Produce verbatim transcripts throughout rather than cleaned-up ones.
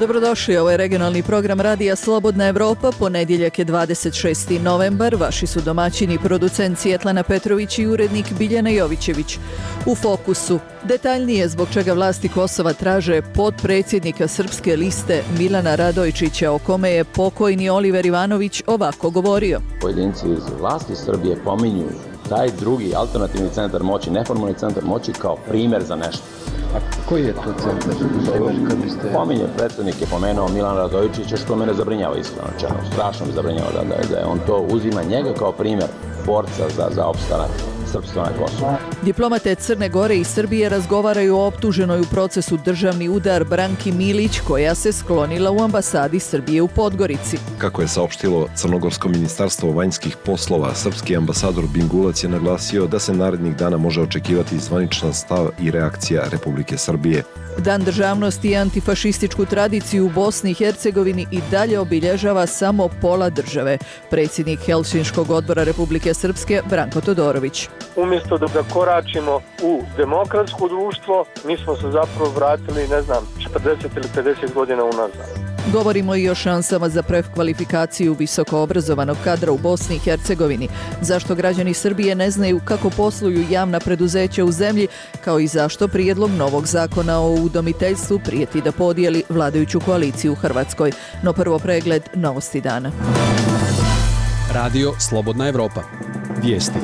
Dobrodošli, ovo je regionalni program Radija Slobodna Evropa, ponedjeljak je dvadeset šesti novembar, vaši su domaćini producent Svjetlana Petrović i urednik Biljana Jovićević. U fokusu, detaljnije zbog čega vlasti Kosova traže potpredsjednika Srpske liste Milana Radojčića, o kome je pokojni Oliver Ivanović ovako govorio. Pojedinci iz vlasti Srbije pominju taj drugi alternativni centar moći, neformalni centar moći kao primjer za nešto. A koji je to centar? Kad biste... Pominje predsjednik je pomenuo Milana Radojčića, što mene zabrinjava iskreno rečeno. Strašno mi zabrinjava da, da, da je on to uzima njega kao primjer borca za, za opstanak srpstva na Kosovu. Diplomate Crne Gore i Srbije razgovaraju o optuženoj u procesu državni udar Branki Milić, koja se sklonila u ambasadi Srbije u Podgorici. Kako je saopštilo Crnogorsko ministarstvo vanjskih poslova, srpski ambasador Bingulac je naglasio da se narednih dana može očekivati zvaničan stav i reakcija Republike Srbije. Dan državnosti i antifašističku tradiciju u Bosni i Hercegovini i dalje obilježava samo pola države. Predsjednik Helsinškog odbora Republike Srpske Branko Todorović. Umjesto da zakoračimo u demokratsko društvo, mi smo se zapravo vratili, ne znam, četrdeset ili pedeset godina unazad. Govorimo i o šansama za prekvalifikaciju visoko obrazovanog kadra u Bosni i Hercegovini. Zašto građani Srbije ne znaju kako posluju javna preduzeća u zemlji, kao i zašto prijedlog novog zakona o udomiteljstvu prijeti da podijeli vladajuću koaliciju u Hrvatskoj. No prvo pregled novosti dana. Radio Slobodna Evropa. Vijesti.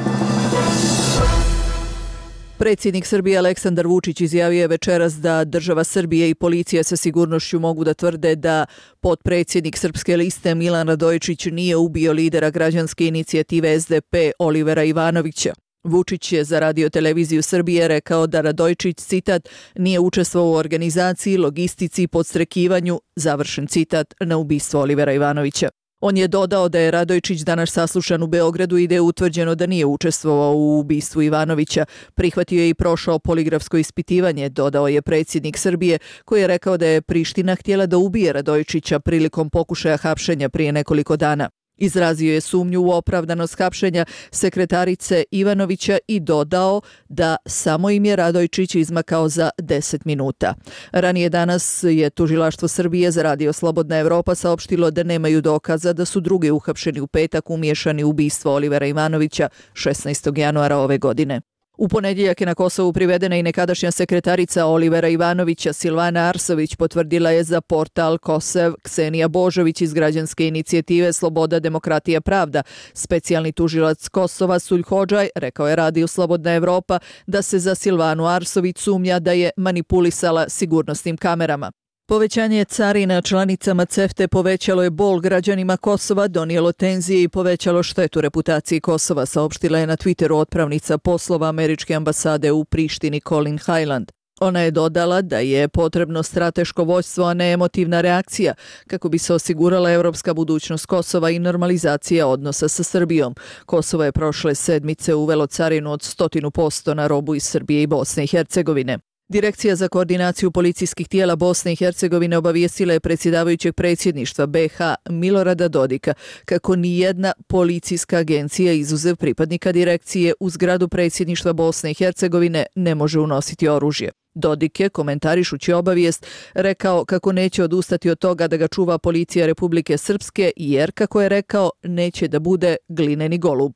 Predsjednik Srbije Aleksandar Vučić izjavio je večeras da država Srbije i policija sa sigurnošću mogu da tvrde da potpredsjednik Srpske liste Milan Radojčić nije ubio lidera građanske inicijative S D P Olivera Ivanovića. Vučić je za Radio televiziju Srbije rekao da Radojčić, citat, nije učestvovao u organizaciji, logistici i podstrekivanju, završen citat, na ubistvo Olivera Ivanovića. On je dodao da je Radojčić danas saslušan u Beogradu i da je utvrđeno da nije učestvovao u ubistvu Ivanovića. Prihvatio je i prošao poligrafsko ispitivanje, dodao je predsjednik Srbije, koji je rekao da je Priština htjela da ubije Radojčića prilikom pokušaja hapšenja prije nekoliko dana. Izrazio je sumnju u opravdanost hapšenja sekretarice Ivanovića i dodao da samo im je Radojčić izmakao za deset minuta. Ranije danas je Tužilaštvo Srbije za Radio Slobodna Evropa saopštilo da nemaju dokaza da su drugi uhapšeni u petak umiješani u ubistvo Olivera Ivanovića šesnaestog januara ove godine. U ponedjeljak je na Kosovu privedena i nekadašnja sekretarica Olivera Ivanovića Silvana Arsović, potvrdila je za portal Kosev Ksenija Božović iz građanske inicijative Sloboda, demokratija, pravda. Specijalni tužilac Kosova Sulj Hodžaj rekao je Radio Slobodna Evropa da se za Silvanu Arsović sumnja da je manipulisala sigurnosnim kamerama. Povećanje carina članicama CEFTA povećalo je bol građanima Kosova, donijelo tenzije i povećalo štetu reputaciji Kosova, saopštila je na Twitteru otpravnica poslova američke ambasade u Prištini Colin Highland. Ona je dodala da je potrebno strateško vođstvo, a ne emotivna reakcija, kako bi se osigurala evropska budućnost Kosova i normalizacija odnosa sa Srbijom. Kosovo je prošle sedmice uvelo carinu od sto posto na robu iz Srbije i Bosne i Hercegovine. Direkcija za koordinaciju policijskih tijela Bosne i Hercegovine obavijestila je predsjedavajućeg predsjedništva B iH Milorada Dodika kako nijedna policijska agencija, izuzev pripadnika direkcije, u zgradu predsjedništva Bosne i Hercegovine ne može unositi oružje. Dodik je, komentarišući obavijest, rekao kako neće odustati od toga da ga čuva policija Republike Srpske, jer, kako je rekao, neće da bude glineni golub.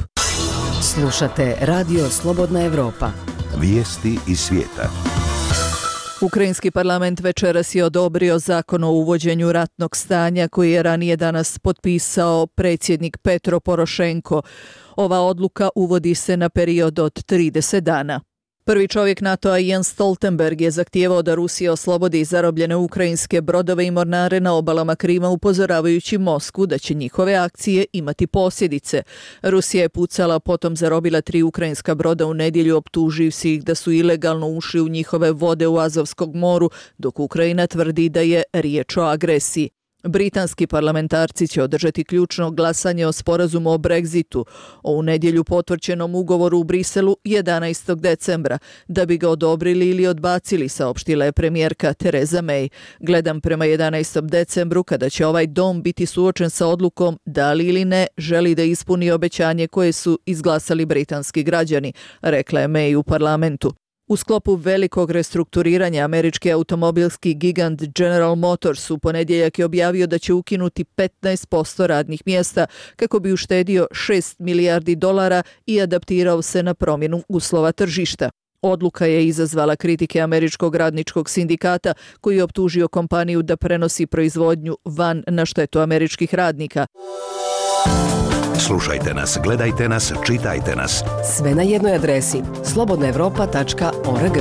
Slušate Radio Slobodna Evropa. Vijesti iz svijeta. Ukrajinski parlament večeras je odobrio zakon o uvođenju ratnog stanja koji je ranije danas potpisao predsjednik Petro Porošenko. Ova odluka uvodi se na period od trideset dana. Prvi čovjek NATO-a Jens Stoltenberg je zahtijevao da Rusija oslobodi zarobljene ukrajinske brodove i mornare na obalama Krima, upozoravajući Moskvu da će njihove akcije imati posljedice. Rusija je pucala, potom zarobila tri ukrajinska broda u nedjelju, optuživši ih da su ilegalno ušli u njihove vode u Azovskom moru, dok Ukrajina tvrdi da je riječ o agresiji. Britanski parlamentarci će održati ključno glasanje o sporazumu o Brexitu, o u nedjelju potvrđenom ugovoru u Briselu jedanaestog decembra, da bi ga odobrili ili odbacili, saopštila je premijerka Theresa May. Gledam prema jedanaestom decembru, kada će ovaj dom biti suočen sa odlukom da li ili ne želi da ispuni obećanje koje su izglasali britanski građani, rekla je May u parlamentu. U sklopu velikog restrukturiranja američki automobilski gigant General Motors u ponedjeljak je objavio da će ukinuti petnaest posto radnih mjesta kako bi uštedio šest milijardi dolara i adaptirao se na promjenu uslova tržišta. Odluka je izazvala kritike američkog radničkog sindikata koji je optužio kompaniju da prenosi proizvodnju van na štetu američkih radnika. Slušajte nas, gledajte nas, čitajte nas. Sve na jednoj adresi slobodna evropa tačka org.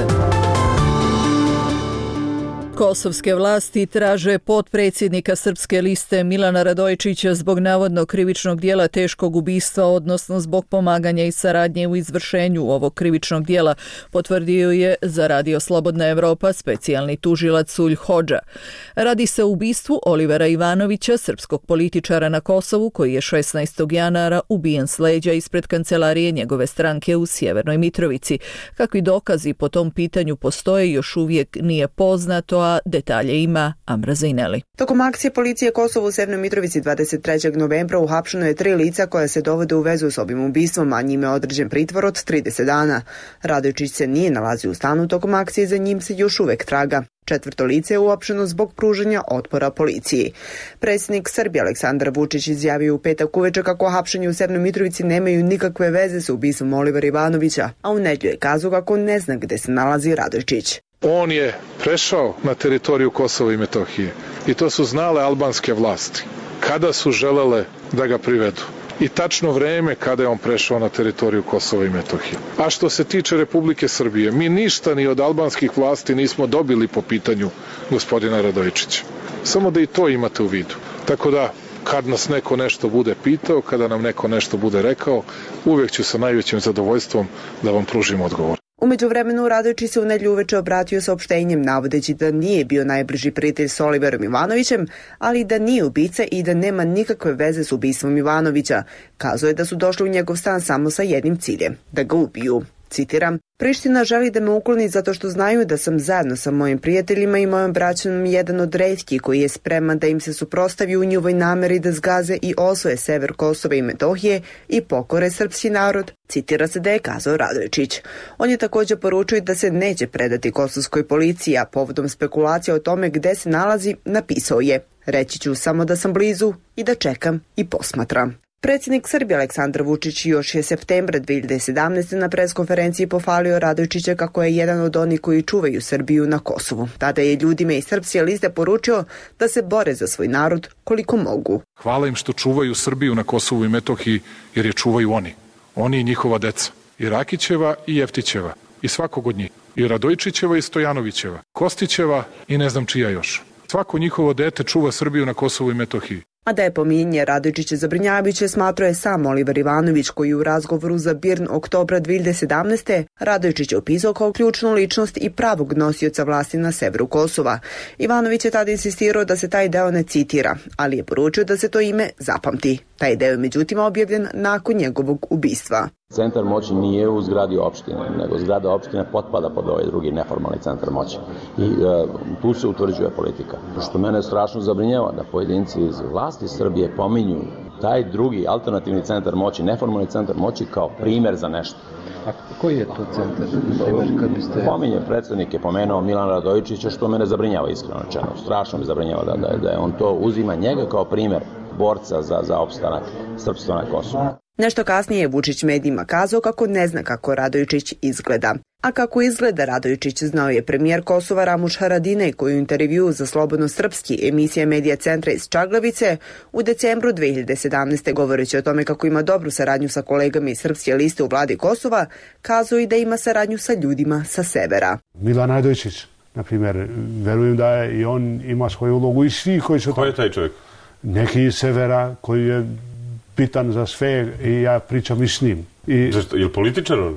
Kosovske vlasti traže potpredsjednika Srpske liste Milana Radojičića zbog navodnog krivičnog dijela teškog ubistva, odnosno zbog pomaganja i saradnje u izvršenju ovog krivičnog dijela, potvrdio je za Radio Slobodna Evropa specijalni tužilac Sulj Hodža. Radi se o ubistvu Olivera Ivanovića, srpskog političara na Kosovu, koji je šesnaestog januara ubijen s leđa ispred kancelarije njegove stranke u Sjevernoj Mitrovici. Kakvi dokazi po tom pitanju postoje još uvijek nije poznato, a detalje ima Amra Zajneli. Tokom akcije policije Kosovo u Sjevernoj Mitrovici dvadeset trećeg novembra uhapšeno je tri lica koja se dovode u vezu s ovim ubistvom, a njime je određen pritvor od trideset dana. Radojičić se nije nalazio u stanu tokom akcije, za njim se još uvek traga. Četvrto lice je uhapšeno zbog pružanja otpora policiji. Predsjednik Srbije Aleksandar Vučić izjavio u petak uveče kako hapšenje u Sjevernoj Mitrovici nemaju nikakve veze s ubistvom Olivera Ivanovića, a u nedjelju je kazao kako ne zna gde se nalazi Radojičić. On je prešao na teritoriju Kosova i Metohije i to su znale albanske vlasti kada su želele da ga privedu i tačno vreme kada je on prešao na teritoriju Kosova i Metohije. A što se tiče Republike Srbije, mi ništa ni od albanskih vlasti nismo dobili po pitanju gospodina Radojičića. Samo da i to imate u vidu. Tako da, kad nas neko nešto bude pitao, kada nam neko nešto bude rekao, uvijek ću sa najvećim zadovoljstvom da vam pružim odgovor. U međuvremenu Radojičić se u nedjelju uveče obratio saopštenjem navodeći da nije bio najbliži prijatelj s Oliverom Ivanovićem, ali da nije ubica i da nema nikakve veze s ubistvom Ivanovića. Kazao je da su došli u njegov stan samo sa jednim ciljem, da ga ubiju. Citiram, Priština želi da me ukloni zato što znaju da sam zajedno sa mojim prijateljima i mojom braćom jedan od retkih koji je spreman da im se suprotstavi u njihovoj nameri da zgaze i osvoje sever Kosova i Metohije i pokore srpski narod, citira se da je kazao Radojičić. On je također poručio da se neće predati kosovskoj policiji, a povodom spekulacija o tome gde se nalazi, napisao je: reći ću samo da sam blizu i da čekam i posmatram. Predsjednik Srbije Aleksandar Vučić još je septembra dve hiljade sedamnaeste. na preskonferenciji pohvalio Radojičića kako je jedan od onih koji čuvaju Srbiju na Kosovu. Tada je ljudima iz Srpske liste poručio da se bore za svoj narod koliko mogu. Hvala im što čuvaju Srbiju na Kosovu i Metohiji, jer je čuvaju oni. Oni i njihova deca. I Rakićeva i Jeftićeva. I svakog od njih. I Radojičićeva i Stojanovićeva. Kostićeva i ne znam čija još. Svako njihovo dete čuva Srbiju na Kosovu i Metohiji. A da je pominjanje Radojičića zabrinjavajuće, smatrao je sam Oliver Ivanović, koji u razgovoru za Birn oktobra dve hiljade sedamnaeste. Radojičić je opisao kao ključnu ličnost i pravog nosioca vlasti na severu Kosova. Ivanović je tada insistirao da se taj deo ne citira, ali je poručio da se to ime zapamti. Taj deo je međutim objavljen nakon njegovog ubistva. Centar moći nije u zgradi opštine, nego zgrada opštine potpada pod ovaj drugi neformalni centar moći. I e, tu se utvrđuje politika. Što mene strašno zabrinjava da pojedinci iz vlasti Srbije pominju taj drugi alternativni centar moći, neformalni centar moći kao primjer za nešto. A koji je to centar? Kad biste... Pominje predsjednik je pomenuo Milan Radojičića, što mene zabrinjava iskreno rečeno. Strašno mi zabrinjava da, da, da je on to uzima njega kao primjer borca za, za opstanak srpstva na Kosovu. Nešto kasnije je Vučić medijima kazao kako ne zna kako Radojičić izgleda. A kako izgleda Radojičić znao je premijer Kosova Ramuš Haradinaj, koji u intervjuu za Slobodno srpski emisija Medija centra iz Čaglavice u decembru dve hiljade sedamnaeste. govoreći o tome kako ima dobru saradnju sa kolegama iz Srpske liste u vladi Kosova, kazao i da ima saradnju sa ljudima sa severa. Milan Radojičić, na primjer, verujem da je i on ima svoju ulogu i svi koji su... Ko je taj čovjek? Neki iz severa koji je bitan za sve i ja pričam i s njim. I, Zašto? Je li političar on?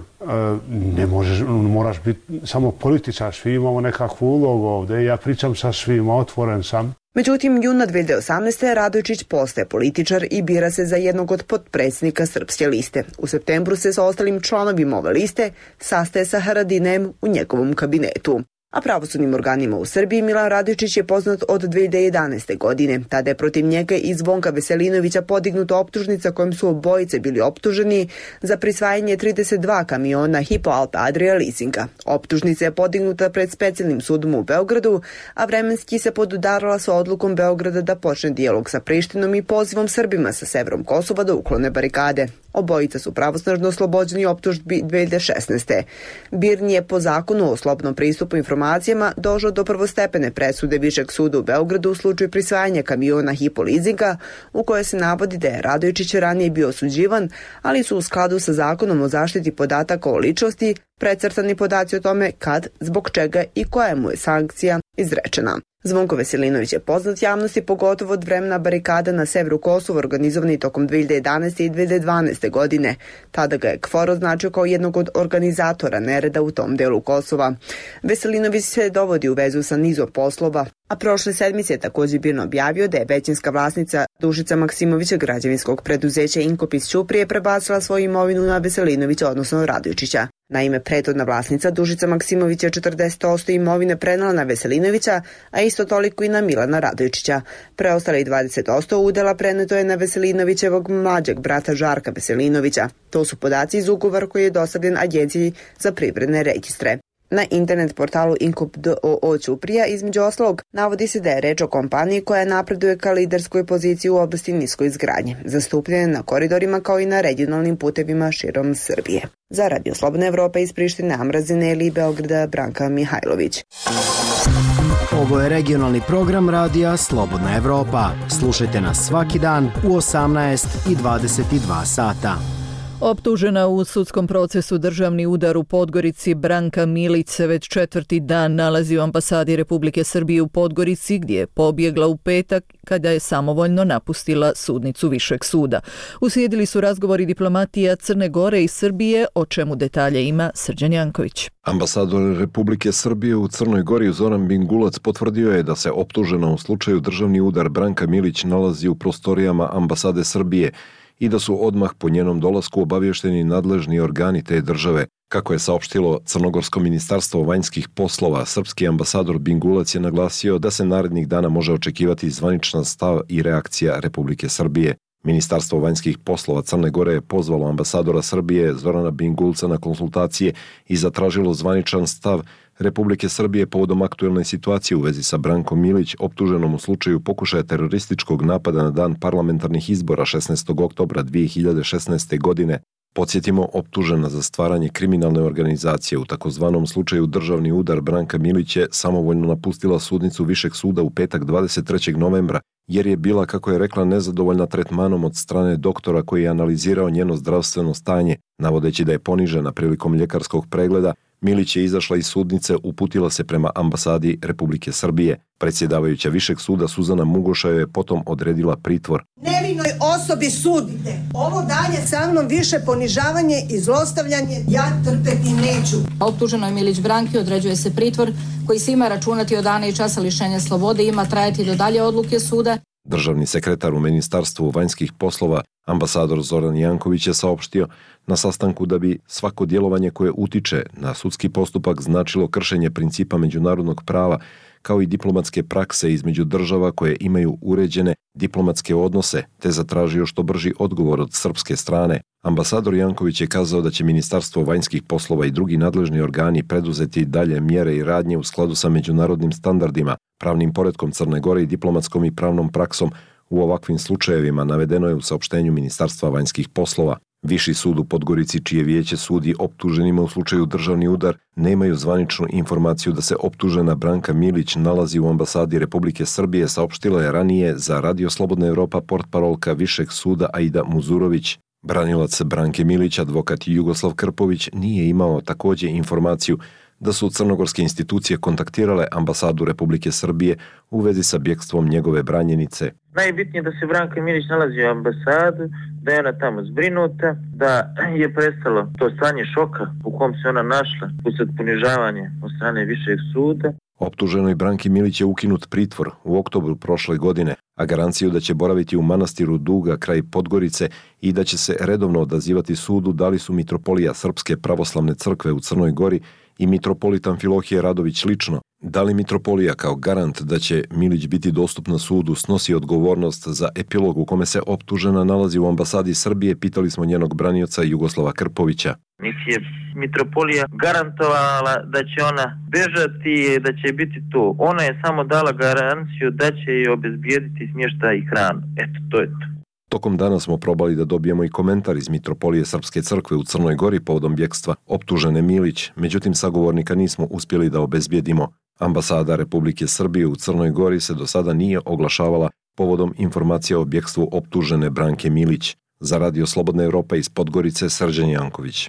Ne možeš, moraš biti samo političar, svi imamo nekakvu ulogu ovdje, ja pričam sa svima, otvoren sam. Međutim, juna dve hiljade osamnaeste. Radojičić postaje političar i bira se za jednog od potpredsjednika Srpske liste. U septembru se sa ostalim članovima ove liste sastaje sa Haradinajem u njegovom kabinetu. A pravosudnim organima u Srbiji Milan Radojičić je poznat od dve hiljade jedanaeste. godine. Tada je protiv njega i Zvonka Veselinovića podignuta optužnica kojom su obojice bili optuženi za prisvajanje trideset dva kamiona Hypo Alpe Adria leasinga. Optužnica je podignuta pred specijalnim sudom u Beogradu, a vremenski se podudarala sa odlukom Beograda da počne dijalog sa Prištinom i pozivom Srbima sa severom Kosova da uklone barikade. Obojica su pravosnažno oslobođeni optužbi dve hiljade šesnaeste. Birni je po zakonu o slobodnom pristupu informacijama došao do prvostepene presude Višeg suda u Beogradu u slučaju prisvajanja kamiona Hypo leasinga, u kojoj se navodi da je Radojičić ranije bio osuđivan, ali su u skladu sa zakonom o zaštiti podataka o ličnosti precrtani podaci o tome kad, zbog čega i koja mu je sankcija izrečena. Zvonko Veselinović je poznat javnosti pogotovo od vremena barikada na severu Kosova organizovani tokom dve hiljade jedanaeste. i dve hiljade dvanaeste. godine. Tada ga je K F O R označio kao jednog od organizatora nereda u tom delu Kosova. Veselinović se dovodi u vezu sa nizom poslova, a prošle sedmice je također Birno objavio da je većinska vlasnica Dušica Maksimovića građevinskog preduzeća Inkop iz Ćuprije prebacila svoju imovinu na Veselinovića, odnosno Radojičića. Naime, prethodna vlasnica Dušica Maksimović je četrdeset posto imovine prenala na Veselinovića, a isto toliko i na Milana Radojičića. Preostalih dvadeset posto udela preneto je na Veselinovićevog mlađeg brata Žarka Veselinovića. To su podaci iz ugovora koji je dostavljen Agenciji za privredne registre. Na internet portalu Inkop d o o Ćuprija između ostalog navodi se da je reč o kompaniji koja napreduje ka liderskoj poziciji u oblasti niskoj izgradnje, zastupljene na koridorima kao i na regionalnim putevima širom Srbije. Za Radio Slobodna Evropa iz Prištine, Amra Zeneli i Beograda, Branka Mihajlović. Ovo je regionalni program Radija Slobodna Evropa. Slušajte nas svaki dan u osamnaest i dvadeset dva sata. Optužena u sudskom procesu državni udar u Podgorici, Branka Milić se već četvrti dan nalazi u ambasadi Republike Srbije u Podgorici, gdje je pobjegla u petak kada je samovoljno napustila sudnicu Višeg suda. Uslijedili su razgovori diplomatija Crne Gore i Srbije, o čemu detalje ima Srđan Janković. Ambasador Republike Srbije u Crnoj Gori Zoran Bingulac potvrdio je da se optužena u slučaju državni udar Branka Milić nalazi u prostorijama ambasade Srbije i da su odmah po njenom dolasku obavješteni nadležni organi te države. Kako je saopštilo Crnogorsko ministarstvo vanjskih poslova, srpski ambasador Bingulac je naglasio da se narednih dana može očekivati zvaničan stav i reakcija Republike Srbije. Ministarstvo vanjskih poslova Crne Gore je pozvalo ambasadora Srbije Zorana Bingulca na konsultacije i zatražilo zvaničan stav Republike Srbije povodom aktuelne situacije u vezi sa Brankom Milić, optuženom u slučaju pokušaja terorističkog napada na dan parlamentarnih izbora šesnaestog oktobra dve hiljade šesnaeste. godine. Podsjetimo, optužena za stvaranje kriminalne organizacije u takozvanom slučaju državni udar Branka Milić je samovoljno napustila sudnicu Višeg suda u petak dvadeset trećeg novembra, jer je bila, kako je rekla, nezadovoljna tretmanom od strane doktora koji je analizirao njeno zdravstveno stanje, navodeći da je ponižena prilikom ljekarskog pregleda. Milić je izašla iz sudnice, uputila se prema ambasadi Republike Srbije. Predsjedavajuća Višeg suda Suzana Mugoša je potom odredila pritvor. Nevinoj osobi sudite. Ovo dalje sa mnom više ponižavanje i zlostavljanje ja trpeti neću. Optuženoj Milić Branki određuje se pritvor koji se ima računati od dana i časa lišenja slobode i ima trajati do dalje odluke suda. Državni sekretar u Ministarstvu vanjskih poslova, ambasador Zoran Janković, je saopštio na sastanku da bi svako djelovanje koje utiče na sudski postupak značilo kršenje principa međunarodnog prava, kao i diplomatske prakse između država koje imaju uređene diplomatske odnose, te zatražio što brži odgovor od srpske strane. Ambasador Janković je kazao da će Ministarstvo vanjskih poslova i drugi nadležni organi preduzeti dalje mjere i radnje u skladu sa međunarodnim standardima, pravnim poretkom Crne Gore i diplomatskom i pravnom praksom u ovakvim slučajevima, navedeno je u saopštenju Ministarstva vanjskih poslova. Viši sud u Podgorici, čije vijeće sudi optuženima u slučaju državni udar, nemaju zvaničnu informaciju da se optužena Branka Milić nalazi u ambasadi Republike Srbije, saopštila je ranije za Radio Slobodna Evropa portparolka Višeg suda Aida Muzurović. Branilac Branke Milić, advokat Jugoslav Krpović, nije imao također informaciju da su crnogorske institucije kontaktirale ambasadu Republike Srbije u vezi sa bjegstvom njegove branjenice. Najbitnije je da se Branka Milić nalazi u ambasadu, da je ona tamo zbrinuta, da je prestalo to stanje šoka u kom se ona našla usred ponižavanja od strane Višeg suda. Optuženoj Branki Milić je ukinut pritvor u oktobru prošle godine, a garanciju da će boraviti u manastiru Duga kraj Podgorice i da će se redovno odazivati sudu dali su mitropolija Srpske pravoslavne crkve u Crnoj Gori i mitropolit Amfilohije Radović lično. Da li mitropolija kao garant da će Milić biti dostupna sudu snosi odgovornost za epilog u kome se optužena nalazi u ambasadi Srbije, pitali smo njenog branioca Jugoslava Krpovića. Niti je mitropolija garantovala da će ona bežati, da će biti tu. Ona je samo dala garanciju da će joj obezbijediti smještaj i hranu. Eto, to je to. Tokom dana smo probali da dobijemo i komentar iz mitropolije Srpske crkve u Crnoj Gori povodom bjekstva optužene Milić, međutim sagovornika nismo uspjeli da obezbijedimo. Ambasada Republike Srbije u Crnoj Gori se do sada nije oglašavala povodom informacija o bjekstvu optužene Branke Milić. Za Radio Slobodna Evropa iz Podgorice, Srđan Janković.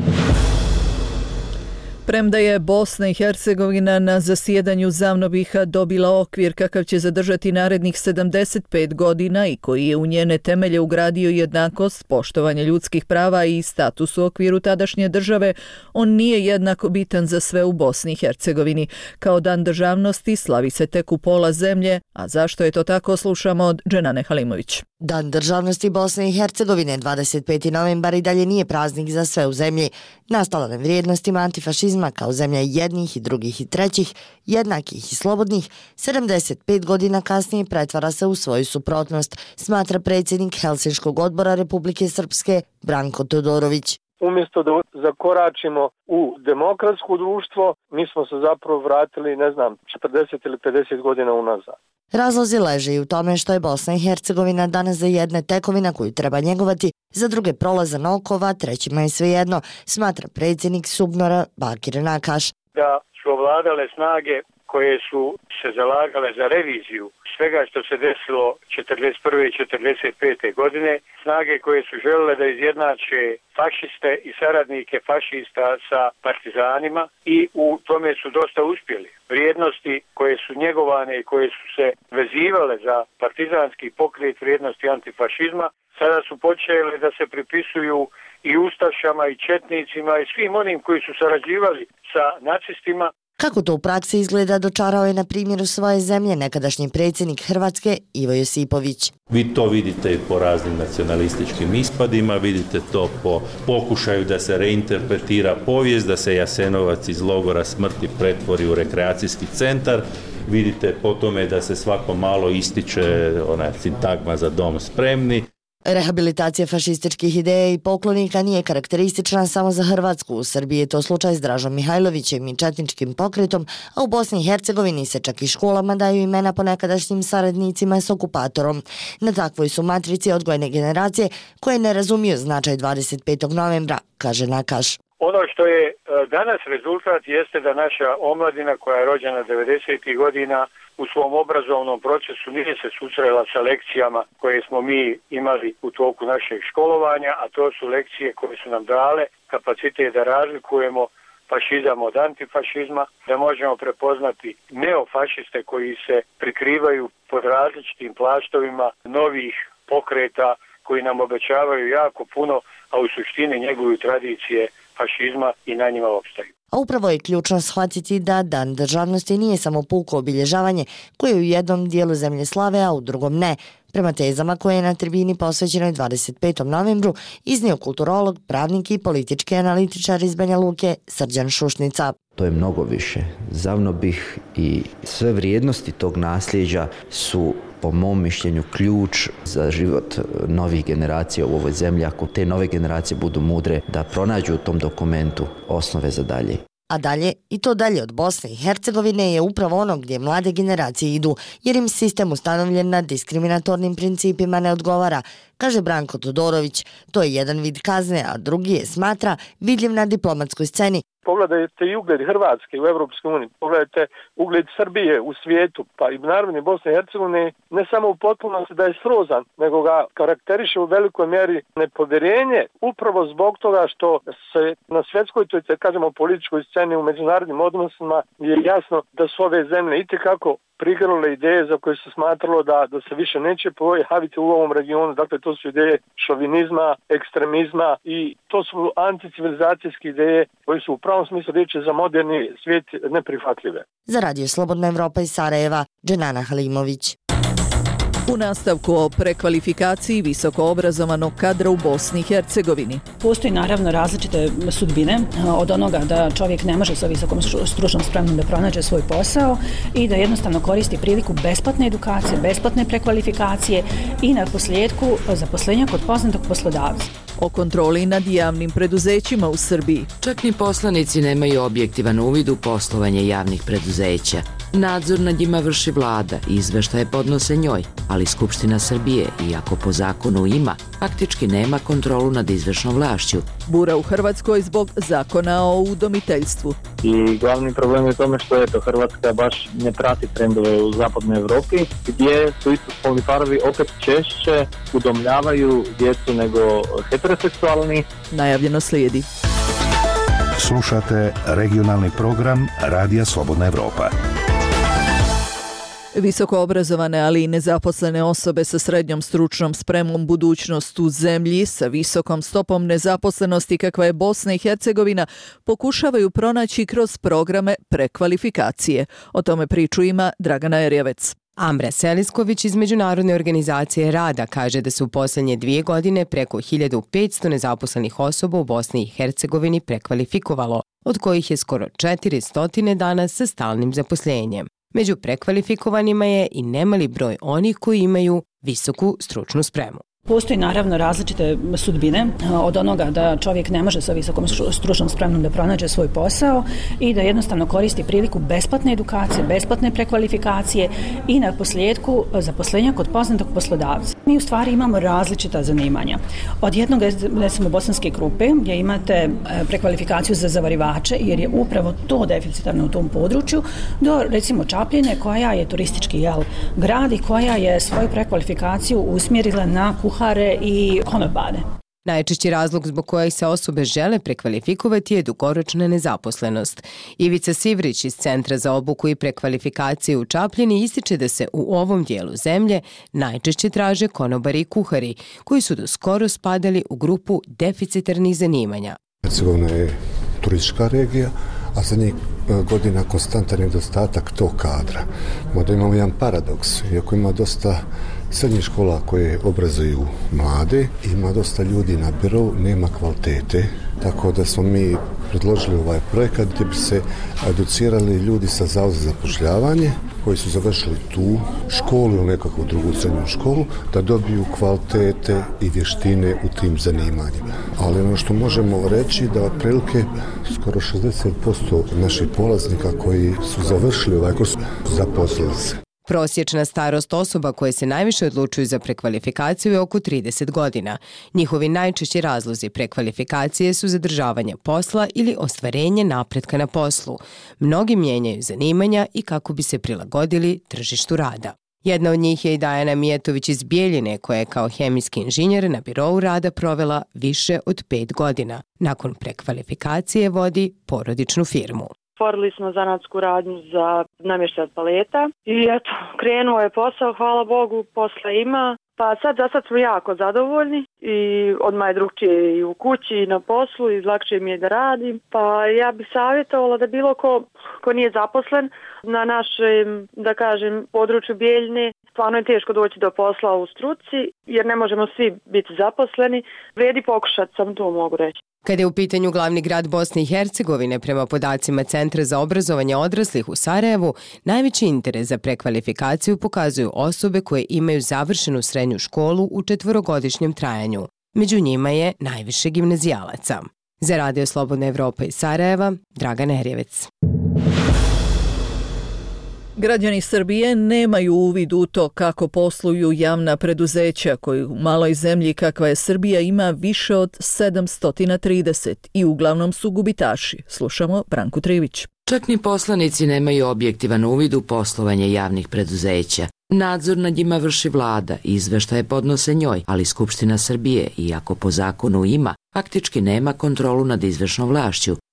Premda je Bosna i Hercegovina na zasjedanju Zavnobiha dobila okvir kakav će zadržati narednih sedamdeset pet godina i koji je u njene temelje ugradio jednakost, poštovanje ljudskih prava i status u okviru tadašnje države, on nije jednako bitan za sve u Bosni i Hercegovini. Kao dan državnosti slavi se tek u pola zemlje, a zašto je to tako slušamo od Dženane Halimović. Dan državnosti Bosne i Hercegovine, dvadeset peti novembar, i dalje nije praznik za sve u zemlji. Nastala na vrijednostima antifašizma kao zemlja jednih i drugih i trećih, jednakih i slobodnih, sedamdeset pet godina kasnije pretvara se u svoju suprotnost, smatra predsjednik Helsinškog odbora Republike Srpske Branko Todorović. Umjesto da zakoračimo u demokratsko društvo, mi smo se zapravo vratili, ne znam, četrdeset ili pedeset godina unazad. Razlozi leže i u tome što je Bosna i Hercegovina danas za jedne tekovina koju treba njegovati, za druge prolazan okova, trećima je svejedno, smatra predsjednik Subnora Bakir Nakaš. Da su ovladale snage koje su se zalagale za reviziju svega što se desilo četrdeset prve i četrdeset pete godine, snage koje su želele da izjednače fašiste i saradnike fašista sa partizanima i u tome su dosta uspjeli. Vrijednosti koje su njegovane i koje su se vezivale za partizanski pokret, vrijednosti antifašizma, sada su počele da se pripisuju i ustašama i četnicima i svim onim koji su sarađivali sa nacistima. Kako to u praksi izgleda, dočarao je na primjeru svoje zemlje nekadašnji predsjednik Hrvatske Ivo Josipović. Vi to vidite i po raznim nacionalističkim ispadima, vidite to po pokušaju da se reinterpretira povijest, da se Jasenovac iz logora smrti pretvori u rekreacijski centar, vidite po tome da se svako malo ističe ona sintagma za dom spremni. Rehabilitacija fašističkih ideja i poklonika nije karakteristična samo za Hrvatsku. U Srbiji je to slučaj s Dražom Mihajlovićem i četničkim pokretom, a u Bosni i Hercegovini se čak i školama daju imena po nekadašnjim saradnicima s okupatorom. Na takvoj su matrici odgojne generacije koje ne razumiju značaj dvadeset petog novembra, kaže Nakaš. Ono što je danas rezultat jeste da naša omladina koja je rođena devedesetih godina u svom obrazovnom procesu nije se susrela sa lekcijama koje smo mi imali u toku našeg školovanja, a to su lekcije koje su nam dale kapacitet da razlikujemo fašizam od antifašizma, da možemo prepoznati neofašiste koji se prikrivaju pod različitim plaštovima novih pokreta koji nam obećavaju jako puno, a u suštini njeguju tradicije fašizma i na njima opstaju. A upravo je ključno shvatiti da Dan državnosti nije samo puko obilježavanje koje u jednom dijelu zemlje slave, a u drugom ne. Prema tezama koje je na tribini posvećenoj dvadeset petom novembru iznio kulturolog, pravnik i politički analitičar iz Banja Luke Srđan Šušnica. To je mnogo više. Zavnobih i sve vrijednosti tog nasljeđa su po mom mišljenju ključ za život novih generacija u ovoj zemlji, ako te nove generacije budu mudre da pronađu u tom dokumentu osnove za dalje. A dalje, i to dalje od Bosne i Hercegovine, je upravo ono gdje mlade generacije idu, jer im sistem ustanovljen na diskriminatornim principima ne odgovara, kaže Branko Todorović. To je jedan vid kazne, a drugi je, smatra, vidljiv na diplomatskoj sceni. Pogledajte i ugled Hrvatske u Europskoj uniji, pogledajte ugled Srbije u svijetu, pa i naravno Bosne i Hercegovine, ne samo u potpunosti da je srozan, nego ga karakteriše u velikoj mjeri nepovjerenje, upravo zbog toga što se na svjetskoj, to je, kažemo, političkoj sceni u međunarodnim odnosima je jasno da su ove zemlje itekako prigrle ideje za koje se smatralo da, da se više neće pojaviti u ovom regionu. Dakle, to su ideje šovinizma, ekstremizma i to su anticivilizacijske ideje koje su u pravom smislu riječi za moderni svijet neprihvatljive. Za Radio Slobodna Evropa iz Sarajeva, Dženana Halimović. U nastavku o prekvalifikaciji visokoobrazovanog kadra u Bosni i Hercegovini. Postoji naravno različite sudbine od onoga da čovjek ne može sa visokom stručnom spremom da pronađe svoj posao i da jednostavno koristi priliku besplatne edukacije, besplatne prekvalifikacije i na posljedku zaposlenja kod poznatog poslodavca. O kontroli nad javnim preduzećima u Srbiji. Čak ni poslanici nemaju objektivan uvid u poslovanje javnih preduzeća. Nadzor nad njima vrši vlada i izveštaje podnose njoj, ali Skupština Srbije, iako po zakonu ima, faktički nema kontrolu nad izvršnom vlašću. Bura u Hrvatskoj zbog zakona o udomiteljstvu. I glavni problem je u tome što eto, Hrvatska baš ne prati trendove u zapadnoj Evropi, gdje su istospolni parovi opet češće udomljavaju djecu nego heteroseksualni. Najavljeno slijedi. Slušate regionalni program Radija Slobodna Evropa. Visoko obrazovane, ali i nezaposlene osobe sa srednjom stručnom spremom budućnost u zemlji sa visokom stopom nezaposlenosti kakva je Bosna i Hercegovina pokušavaju pronaći kroz programe prekvalifikacije. O tome priču ima Dragana Erjevec. Ambra Selisković iz Međunarodne organizacije rada kaže da se u posljednje dvije godine preko hiljadu petsto nezaposlenih osoba u Bosni i Hercegovini prekvalifikovalo, od kojih je skoro četiristo danas sa stalnim zaposlenjem. Među prekvalifikovanima je i nemali broj onih koji imaju visoku stručnu spremu. Postoji naravno različite sudbine od onoga da čovjek ne može sa visokom stručnom spremom da pronađe svoj posao i da jednostavno koristi priliku besplatne edukacije, besplatne prekvalifikacije i na posljedku zaposlenja kod poznatog poslodavca. Mi u stvari imamo različita zanimanja. Od jednog, recimo, bosanske grupe gdje imate prekvalifikaciju za zavarivače jer je upravo to deficitarno u tom području, do recimo Čapljine koja je turistički jel, grad i koja je svoju prekvalifikaciju usmjerila na kuhare i konobare. Najčešći razlog zbog kojeg se osobe žele prekvalifikovati je dugoročna nezaposlenost. Ivica Sivrić iz Centra za obuku i prekvalifikaciju u Čapljini ističe da se u ovom dijelu zemlje najčešće traže konobari i kuhari, koji su do skoro spadali u grupu deficitarnih zanimanja. Hercegovina je turistička regija, a za njih godina konstantan nedostatak tog kadra. Možda imamo jedan paradoks, iako ima dosta srednjih škola koje obrazuju mlade, ima dosta ljudi na birou, nema kvalitete, tako da smo mi predložili ovaj projekat gdje bi se educirali ljudi sa Zavoda za zapošljavanje koji su završili tu školu ili nekakvu drugu srednju školu, da dobiju kvalitete i vještine u tim zanimanjima. Ali ono što možemo reći da otprilike skoro šezdeset posto naših polaznika koji su završili ovaj kurs zaposlili se. Prosječna starost osoba koje se najviše odlučuju za prekvalifikaciju je oko trideset godina. Njihovi najčešći razlozi prekvalifikacije su zadržavanje posla ili ostvarenje napretka na poslu. Mnogi mijenjaju zanimanja i kako bi se prilagodili tržištu rada. Jedna od njih je i Dajana Mijetović iz Bijeljine, koja je kao hemijski inženjer na birou rada provela više od pet godina. Nakon prekvalifikacije vodi porodičnu firmu. Otvorili smo zanatsku radnju za namještaj od paleta i eto, krenuo je posao, hvala Bogu, posla ima. Pa sad za sad smo jako zadovoljni i odmah je drugčije i u kući i na poslu i lakše mi je da radim. Pa ja bih savjetovala da bilo ko, ko nije zaposlen na našem, da kažem, području Bijeljine, stvarno je teško doći do posla u struci jer ne možemo svi biti zaposleni. Vredi pokušati, sam to mogu reći. Kada je u pitanju glavni grad Bosne i Hercegovine, prema podacima Centra za obrazovanje odraslih u Sarajevu, najveći interes za prekvalifikaciju pokazuju osobe koje imaju završenu srednju školu u četvorogodišnjem trajanju. Među njima je najviše gimnazijalaca. Za Radio Slobodna Evropa iz Sarajeva, Dragana Erjevec. Građani Srbije nemaju uvid u to kako posluju javna preduzeća koji u maloj zemlji kakva je Srbija ima više od sedamsto trideset i uglavnom su gubitaši. Slušamo Branku Trivić. Čak ni poslanici nemaju objektivan uvid u poslovanje javnih preduzeća. Nadzor nad njima vrši vlada i izveštaje podnose njoj, ali Skupština Srbije, iako po zakonu ima, faktički nema kontrolu nad izvršnom vlašću.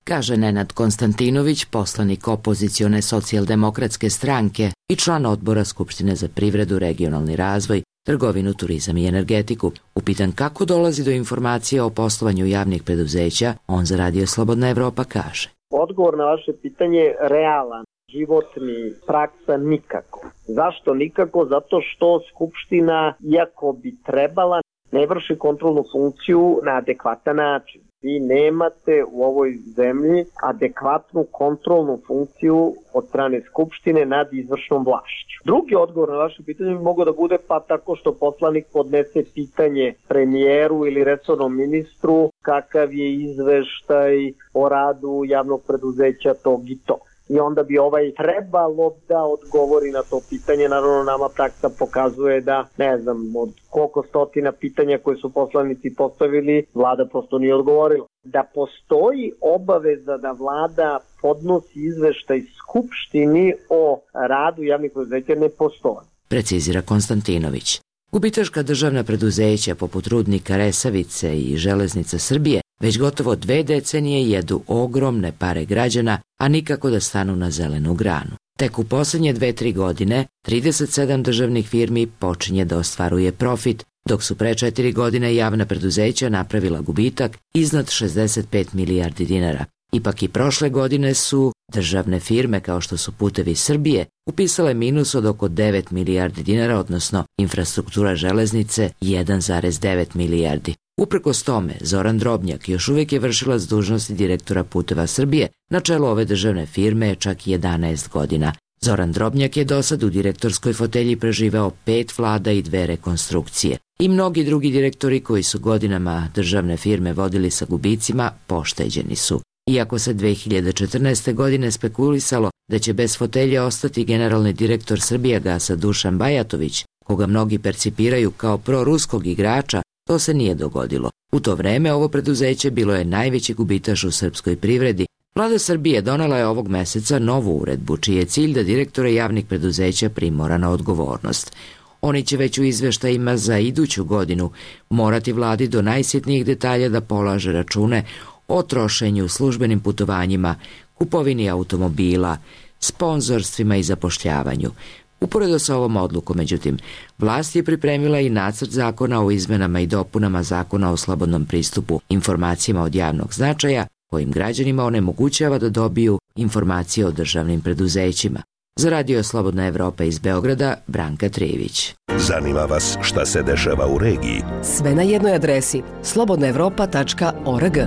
kaže Nenad Konstantinović, poslanik opozicione socijaldemokratske stranke i član odbora Skupštine za privredu, regionalni razvoj, trgovinu, turizam i energetiku. Upitan kako dolazi do informacija o poslovanju javnih preduzeća, on za Radio Slobodna Evropa kaže. Odgovor na vaše pitanje je realan, životni, praksa nikako. Zašto nikako? Zato što Skupština, iako bi trebala, ne vrši kontrolnu funkciju na adekvatan način. Vi nemate u ovoj zemlji adekvatnu kontrolnu funkciju od strane Skupštine nad izvršnom vlašću. Drugi odgovor na vaše pitanje bi mogao da bude pa tako što poslanik podnese pitanje premijeru ili resornom ministru kakav je izveštaj o radu javnog preduzeća tog i to. I onda bi ovaj trebalo da odgovori na to pitanje. Naravno, nama praksa pokazuje da, ne znam, od koliko stotina pitanja koje su poslanici postavili, vlada prosto nije odgovorila. Da postoji obaveza da vlada podnosi izveštaj Skupštini o radu javnih preduzeća ne postoji. Precizira Konstantinović. Gubitaška državna preduzeća poput Rudnika Resavice i Železnica Srbije već gotovo dve decenije jedu ogromne pare građana, a nikako da stanu na zelenu granu. Tek u posljednje dve, tri godine trideset sedam državnih firmi počinje da ostvaruje profit, dok su pre četiri godine javna preduzeća napravila gubitak iznad šezdeset pet milijardi dinara. Ipak i prošle godine su državne firme kao što su Putevi Srbije upisale minus od oko devet milijardi dinara, odnosno infrastruktura železnice jedan zarez devet milijardi. Uprkos tome, Zoran Drobnjak još uvijek je vršilac dužnosti direktora Puteva Srbije, na čelu ove državne firme je čak jedanaest godina. Zoran Drobnjak je dosad u direktorskoj fotelji preživeo pet vlada i dve rekonstrukcije. I mnogi drugi direktori koji su godinama državne firme vodili sa gubicima pošteđeni su. Iako se dve hiljade četrnaeste. godine spekulisalo da će bez fotelje ostati generalni direktor Srbijagasa Dušan Bajatović, koga mnogi percipiraju kao proruskog igrača, to se nije dogodilo. U to vreme ovo preduzeće bilo je najveći gubitaš u srpskoj privredi. Vlada Srbije donela je ovog meseca novu uredbu, čiji je cilj da direktore javnih preduzeća primora na odgovornost. Oni će već u izveštajima za iduću godinu morati vladi do najsitnijih detalja da polaže račune o trošenju, službenim putovanjima, kupovini automobila, sponzorstvima i zapošljavanju. Uporedo sa ovom odlukom, međutim, vlast je pripremila i nacrt zakona o izmenama i dopunama zakona o slobodnom pristupu informacijama od javnog značaja, kojim građanima onemogućava da dobiju informacije o državnim preduzećima. Za Radio Slobodna Evropa iz Beograda, Branka Trijević. Zanima vas šta se dešava u regiji? Sve na jednoj adresi slobodna evropa tačka org.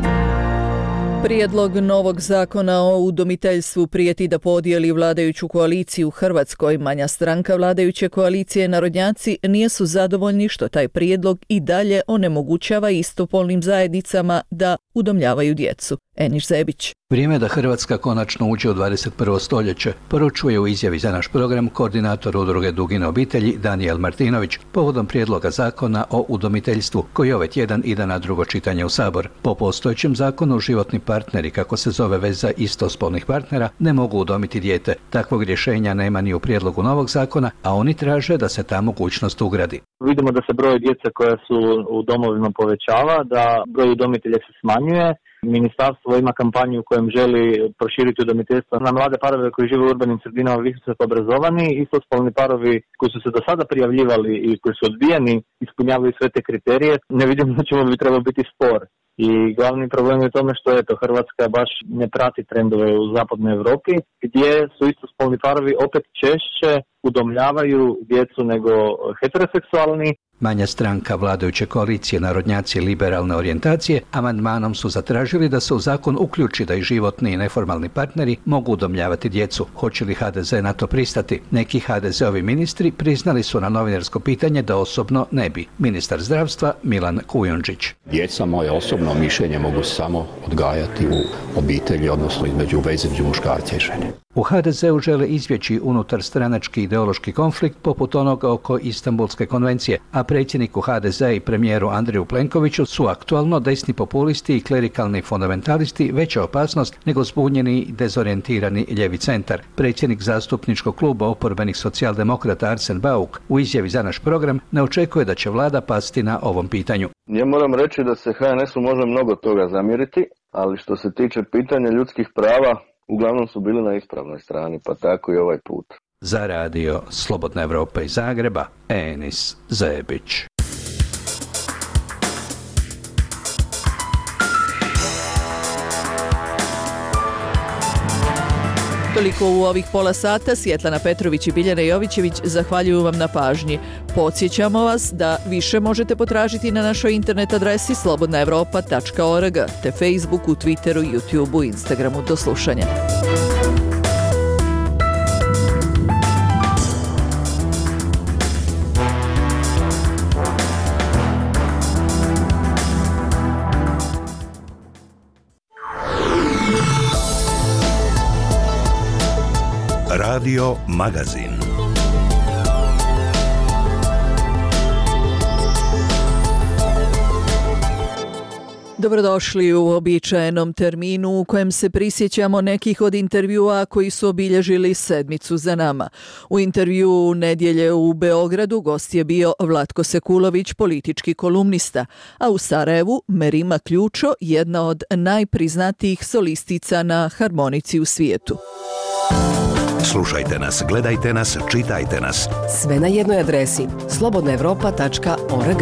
Prijedlog novog zakona o udomiteljstvu prijeti da podijeli vladajuću koaliciju u Hrvatskoj. Manja stranka vladajuće koalicije Narodnjaci nisu zadovoljni što taj prijedlog i dalje onemogućava istopolnim zajednicama da udomljavaju djecu. Eniš Zebić. Vrijeme je da Hrvatska konačno uđe u dvadeset prvo stoljeće, poručuje u izjavi za naš program koordinator udruge Dugine obitelji Danijel Martinović povodom prijedloga zakona o udomiteljstvu koji ovaj tjedan ide na drugo čitanje u Sabor. Po postojećem zakonu životni partneri, kako se zove veza istospolnih partnera, ne mogu udomiti dijete. Takvog rješenja nema ni u prijedlogu novog zakona, a oni traže da se ta mogućnost ugradi. Vidimo da se broj djece koja su u domovima povećava, da broj udomitelja se smanjuje. Ministarstvo ima kampanju u kojem želi proširiti udomiteljstvo na mlade parove koji žive u urbanim sredinama visoko obrazovani. Istospolni parovi koji su se do sada prijavljivali i koji su odbijeni ispunjavaju sve te kriterije. Ne vidimo da ćemo bi trebao biti spor. I glavni problem je u tome što eto, Hrvatska baš ne prati trendove u zapadnoj Evropi, gdje su istospolni parovi opet češće udomljavaju djecu nego heteroseksualni. Manja stranka vladajuće koalicije Narodnjaci liberalne orijentacije amandmanom su zatražili da se u zakon uključi da i životni i neformalni partneri mogu udomljavati djecu. Hoće li ha de ze na to pristati? Neki ha de zeovi ministri priznali su na novinarsko pitanje da osobno ne bi. Ministar zdravstva Milan Kujundžić. Djeca, moje osobno mišljenje, mogu samo odgajati u obitelji, odnosno između veze između muškarca i žene. U ha de zeu žele izbjeći unutar stranački ideološki konflikt poput onoga oko Istanbulske konvencije, a predsjedniku ha de zea i premijeru Andreju Plenkoviću su aktualno desni populisti i klerikalni fundamentalisti veća opasnost nego zbunjeni i dezorijentirani ljevi centar. Predsjednik zastupničkog kluba oporbenih socijaldemokrata Arsen Bauk u izjavi za naš program ne očekuje da će vlada pasti na ovom pitanju. Ja moram reći da se ha en esu može mnogo toga zamjeriti, ali što se tiče pitanja ljudskih prava, uglavnom su bili na ispravnoj strani, pa tako i ovaj put. Za radio Slobodna Evropa iz Zagreba, Enis Zebić. Toliko u ovih pola sata. Svjetlana Petrović i Biljana Jovićević zahvaljuju vam na pažnji. Podsjećamo vas da više možete potražiti na našoj internet adresi slobodna evropa tačka org, te Facebooku, Twitteru, YouTubeu, Instagramu. Do slušanja. Radio Magazin. Dobrodošli u uobičajenom terminu u kojem se prisjećamo nekih od intervjua koji su obilježili sedmicu za nama. U intervju nedjelje u Beogradu gost je bio Vlatko Sekulović, politički kolumnista, a u Sarajevu Merima Ključo, jedna od najpriznatijih solistica na harmonici u svijetu. Slušajte nas, gledajte nas, čitajte nas. Sve na jednoj adresi slobodna evropa tačka org.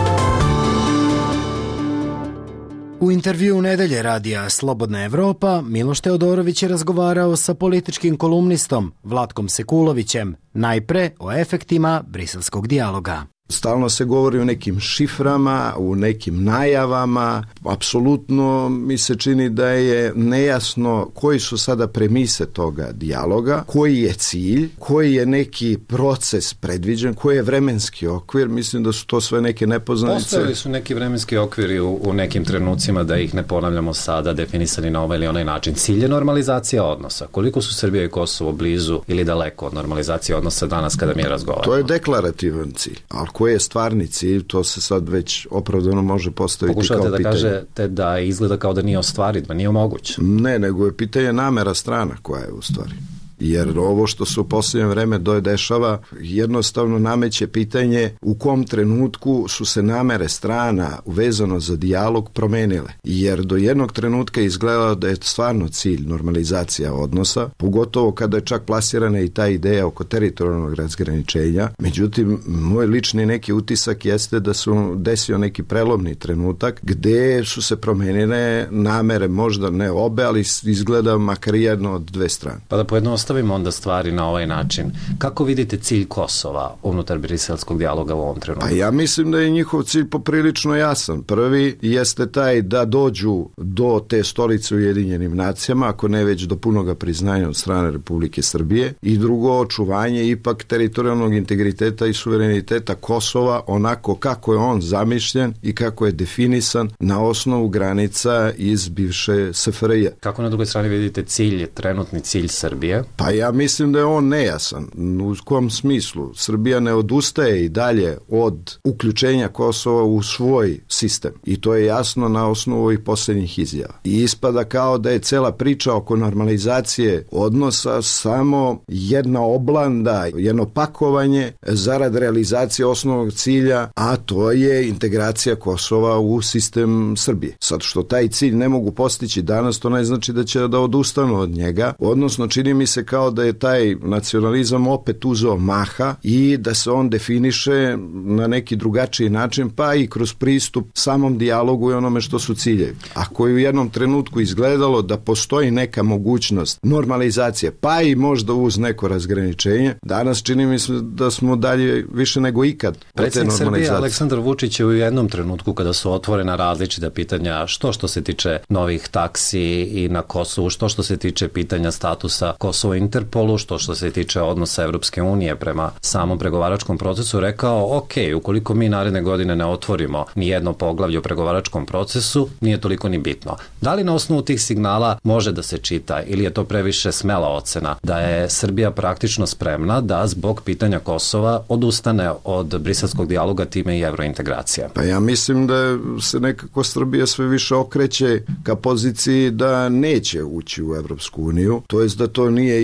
U intervjuu nedelje radija Slobodna Evropa Miloš Teodorović je razgovarao sa političkim kolumnistom Vlatkom Sekulovićem, najpre o efektima briselskog dijaloga. Stalno se govori o nekim šiframa, u nekim najavama. Apsolutno mi se čini da je nejasno koji su sada premise toga dijaloga, koji je cilj, koji je neki proces predviđen, koji je vremenski okvir. Mislim da su to sve neke nepoznanice. Postojali su neki vremenski okviri u, u nekim trenucima, da ih ne ponavljamo sada, definisani na ovaj ili onaj način. Cilj je normalizacija odnosa. Koliko su Srbija i Kosovo blizu ili daleko od normalizacije odnosa danas kada mi razgovaramo? To je deklarativan cilj, ali koji je stvarni cilj, to se sad već opravdano može postaviti Pokušavate kao pitanje. Pokušavate da kažete da izgleda kao da nije ostvariv, da nije moguće. Ne, nego je pitanje namera strana koja je u stvari. Jer ovo što se u posljednje vreme dešava jednostavno nameće pitanje u kom trenutku su se namere strana vezano za dijalog promenile. Jer do jednog trenutka izgledalo da je stvarno cilj normalizacija odnosa, pogotovo kada je čak plasirana i ta ideja oko teritorijalnog razgraničenja. Međutim, moj lični neki utisak jeste da su desio neki prelomni trenutak gde su se promenile namere, možda ne obe, ali izgleda makar jedno od dve strane. Pa da pojedno ostavimo onda stvari na ovaj način. Kako vidite cilj Kosova unutar briselskog dijaloga u ovom trenutku? Pa ja mislim da je njihov cilj poprilično jasan. Prvi jeste taj da dođu do te stolice u Ujedinjenim nacijama, ako ne već do punoga priznanja od strane Republike Srbije, i drugo, očuvanje ipak teritorijalnog integriteta i suvereniteta Kosova onako kako je on zamišljen i kako je definisan na osnovu granica iz bivše S F R J. Kako na drugoj strani vidite cilj, trenutni cilj Srbije? Pa ja mislim da je on nejasan. U kom smislu? Srbija ne odustaje i dalje od uključenja Kosova u svoj sistem. I to je jasno na osnovu ovih posljednjih izjava. I ispada kao da je cela priča oko normalizacije odnosa samo jedna oblanda, jedno pakovanje zarad realizacije osnovnog cilja, a to je integracija Kosova u sistem Srbije. Sad što taj cilj ne mogu postići danas, to ne znači da će da odustanu od njega, odnosno čini mi se kao da je taj nacionalizam opet uzeo maha i da se on definiše na neki drugačiji način, pa i kroz pristup samom dijalogu i onome što su ciljevi. Ako je u jednom trenutku izgledalo da postoji neka mogućnost normalizacije, pa i možda uz neko razgraničenje, danas čini mi se da smo dalje više nego ikad. Predsjednik Srbije Aleksandar Vučić je u jednom trenutku kada su otvorena različita pitanja, što što se tiče novih taksi i na Kosovu, što što se tiče pitanja statusa Kosovo Interpolu, što što se tiče odnosa Evropske unije prema samom pregovaračkom procesu, rekao, ok, ukoliko mi naredne godine ne otvorimo ni jedno poglavlje u pregovaračkom procesu, nije toliko ni bitno. Da li na osnovu tih signala može da se čita ili je to previše smela ocena da je Srbija praktično spremna da zbog pitanja Kosova odustane od briselskog dijaloga, time i evrointegracija? Pa ja mislim da se nekako Srbija sve više okreće ka poziciji da neće ući u Evropsku uniju, to jest da to nije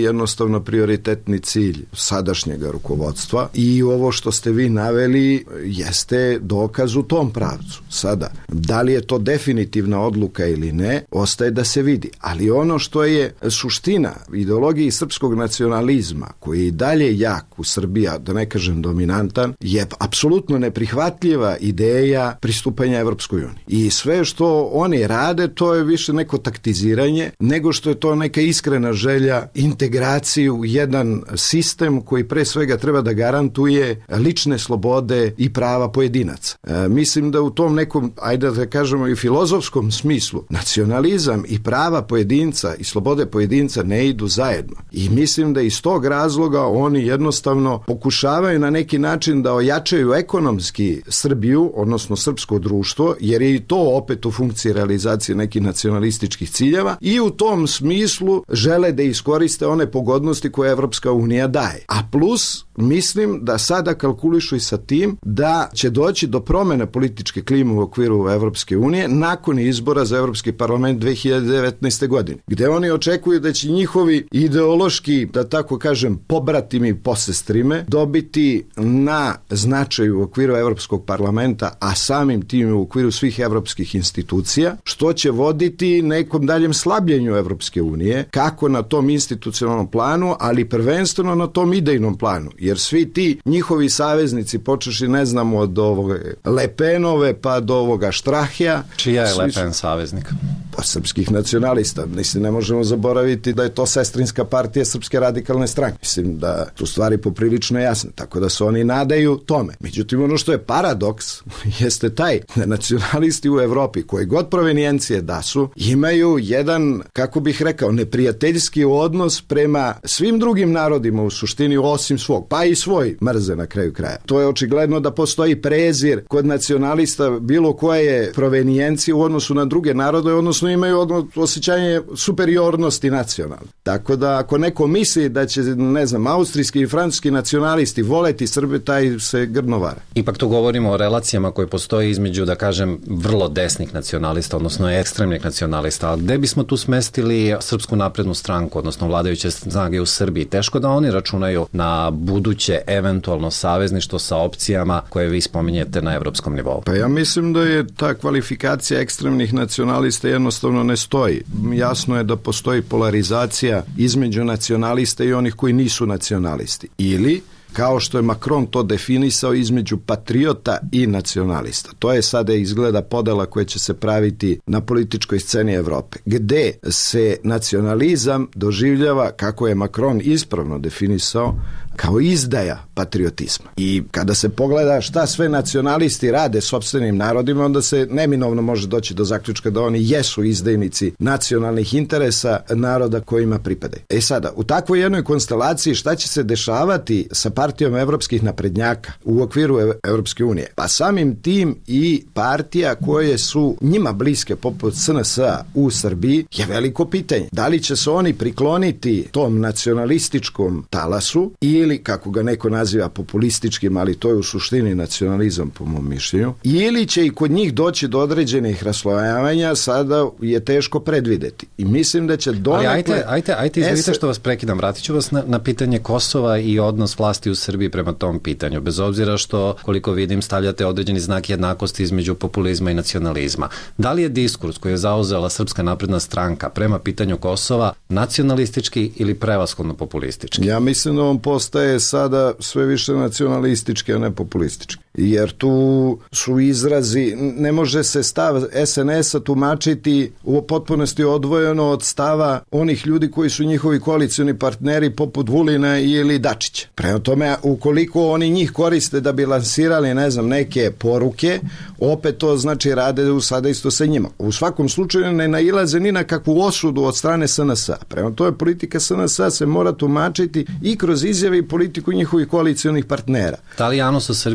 jednostavno prioritetni cilj sadašnjeg rukovodstva i ovo što ste vi naveli jeste dokaz u tom pravcu. Sada, da li je to definitivna odluka ili ne, ostaje da se vidi. Ali ono što je suština ideologiji srpskog nacionalizma, koji je i dalje jak u Srbiji, da ne kažem dominantan, je apsolutno neprihvatljiva ideja pristupanja Evropskoj uniji. I sve što oni rade, to je više neko taktiziranje, nego što je to neka iskrena želja integracije u jedan sistem koji pre svega treba da garantuje lične slobode i prava pojedinaca. E, mislim da u tom nekom, ajde da kažemo i filozofskom smislu, nacionalizam i prava pojedinca i slobode pojedinca ne idu zajedno. I mislim da iz tog razloga oni jednostavno pokušavaju na neki način da ojačaju ekonomski Srbiju, odnosno srpsko društvo, jer je i to opet u funkciji realizacije nekih nacionalističkih ciljeva i u tom smislu žele da iskoriste one pogodnosti koje Evropska unija daje. A plus, mislim da sada kalkulišu i sa tim da će doći do promene političke klime u okviru Evropske unije nakon izbora za Evropski parlament dve hiljade devetnaeste. godine, gde oni očekuju da će njihovi ideološki, da tako kažem, pobratimi i posestrime dobiti na značaju u okviru Evropskog parlamenta, a samim tim u okviru svih evropskih institucija, što će voditi nekom daljem slabljenju Evropske unije, kako na tom institucionalnom planu, ali prvenstveno na tom idejnom planu, jer svi ti njihovi saveznici, počeši ne znamo od ovog Le Penove pa do ovoga Štrahija. Čija je Le Pen saveznik? Pa srpskih nacionalista. Mislim, ne možemo zaboraviti da je to sestrinska partija Srpske radikalne stranke. Mislim da tu stvari poprilično jasne, tako da se oni nadaju tome. Međutim, ono što je paradoks jeste taj da nacionalisti u Evropi, koje god provenijencije da su, imaju jedan, kako bih rekao, neprijateljski odnos prema svim drugim narodima u suštini osim svog, pa i svoj mrze na kraju kraja. To je očigledno da postoji prezir kod nacionalista bilo koje provenijencije u odnosu na druge narode, odnosno imaju osjećanje superiornosti nacionalne. Tako da ako neko misli da će, ne znam, austrijski i francuski nacionalisti voleti Srbe, taj se grdno vara. Ipak tu govorimo o relacijama koje postoje između, da kažem, vrlo desnih nacionalista, odnosno ekstremnih nacionalista. A gde bismo tu smestili Srpsku naprednu stranku, odnosno vladajuće snage u Srbiji? Teško da oni računaju na buduće eventualno savezništvo sa opcijama koje vi spominjete na evropskom nivou. Pa ja mislim da je ta kvalifikacija ekstremnih nacionalista jednostavno ne stoji. Jasno je da postoji polarizacija između nacionalista i onih koji nisu nacionalisti. Ili, kao što je Macron to definisao, između patriota i nacionalista. To je sada izgleda podela koja će se praviti na političkoj sceni Evrope, gde se nacionalizam doživljava, kako je Macron ispravno definisao, kao izdaja patriotizma. I kada se pogleda šta sve nacionalisti rade sopstvenim narodima, onda se neminovno može doći do zaključka da oni jesu izdajnici nacionalnih interesa naroda kojima pripadaju. E sada, u takvoj jednoj konstelaciji šta će se dešavati sa partijom evropskih naprednjaka u okviru Evropske unije? Pa samim tim i partija koje su njima bliske poput S N S-a u Srbiji je veliko pitanje. Da li će se oni prikloniti tom nacionalističkom talasu i ili, kako ga neko naziva, populističkim, ali to je u suštini nacionalizam po mom mišljenju, ili će i kod njih doći do određenih raslojavanja, sada je teško predvideti. I mislim da će donekle... Ali ajte, ajte, ajte izvijete es... što vas prekidam, vratit ću vas na, na pitanje Kosova i odnos vlasti u Srbiji prema tom pitanju, bez obzira što, koliko vidim, stavljate određeni znak jednakosti između populizma i nacionalizma. Da li je diskurs koji je zauzela Srpska napredna stranka prema pitanju Kosova nacionalistički ili prevashodno populistički? Ja mislim da on postaje je sada sve više nacionalistički, a ne populistički. Jer tu su izrazi, ne može se stav S N S-a tumačiti u potpunosti odvojeno od stava onih ljudi koji su njihovi koalicioni partneri poput Vulina ili Dačića. Prema tome, ukoliko oni njih koriste da bi lansirali, ne znam, neke poruke, opet to znači rade u sada isto sa njima. U svakom slučaju ne nailaze ni na kakvu osudu od strane S N S-a. Prema tome, politika S N S-a se mora tumačiti i kroz izjave i politiku njihovih koalicionih partnera. Da li javnost u Srbiji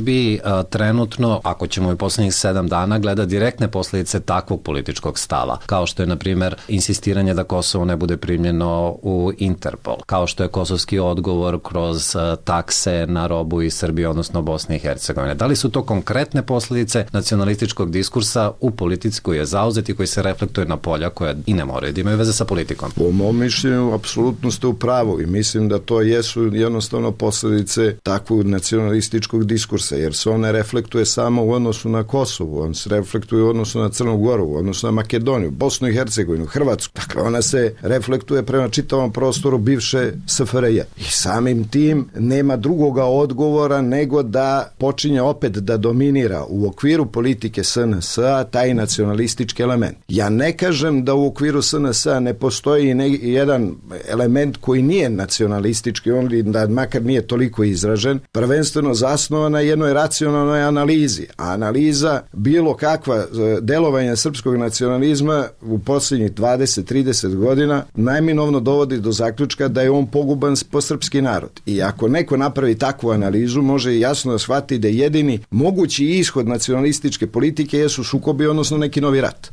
a, trenutno, ako ćemo i posljednjih sedam dana, gleda direktne posljedice takvog političkog stava, kao što je, na primjer, insistiranje da Kosovo ne bude primljeno u Interpol, kao što je kosovski odgovor kroz a, takse na robu iz Srbije, odnosno Bosne i Hercegovine. Da li su to konkretne posljedice nacionalističkog diskursa u politici koji je zauzet i koji se reflektuje na polja koja i ne moraju da imaju veze sa politikom? Po mom mišljenju, apsolutno ste u pravu i mislim da to jesu jednostavno posljedice takvog nacionalističkog diskursa, jer se on ne reflektuje samo u odnosu na Kosovo, on se reflektuje u odnosu na Crnu Goru, u odnosu na Makedoniju, Bosnu i Hercegovinu, Hrvatsku. Dakle, ona se reflektuje prema čitavom prostoru bivše S F R J. I samim tim nema drugoga odgovora nego da počinje opet da dominira u okviru politike S N S-a taj nacionalistički element. Ja ne kažem da u okviru S N S-a ne postoji ne, jedan element koji nije nacionalistički, on da makar nije toliko izražen, prvenstveno zasnovan na jednoj racionalnoj analizi. A analiza bilo kakva delovanja srpskog nacionalizma u posljednjih dvadeset trideset godina najminovno dovodi do zaključka da je on poguban po srpski narod. I ako neko napravi takvu analizu, može jasno da shvati da jedini mogući ishod nacionalističke politike jesu sukobi, odnosno neki novi rat.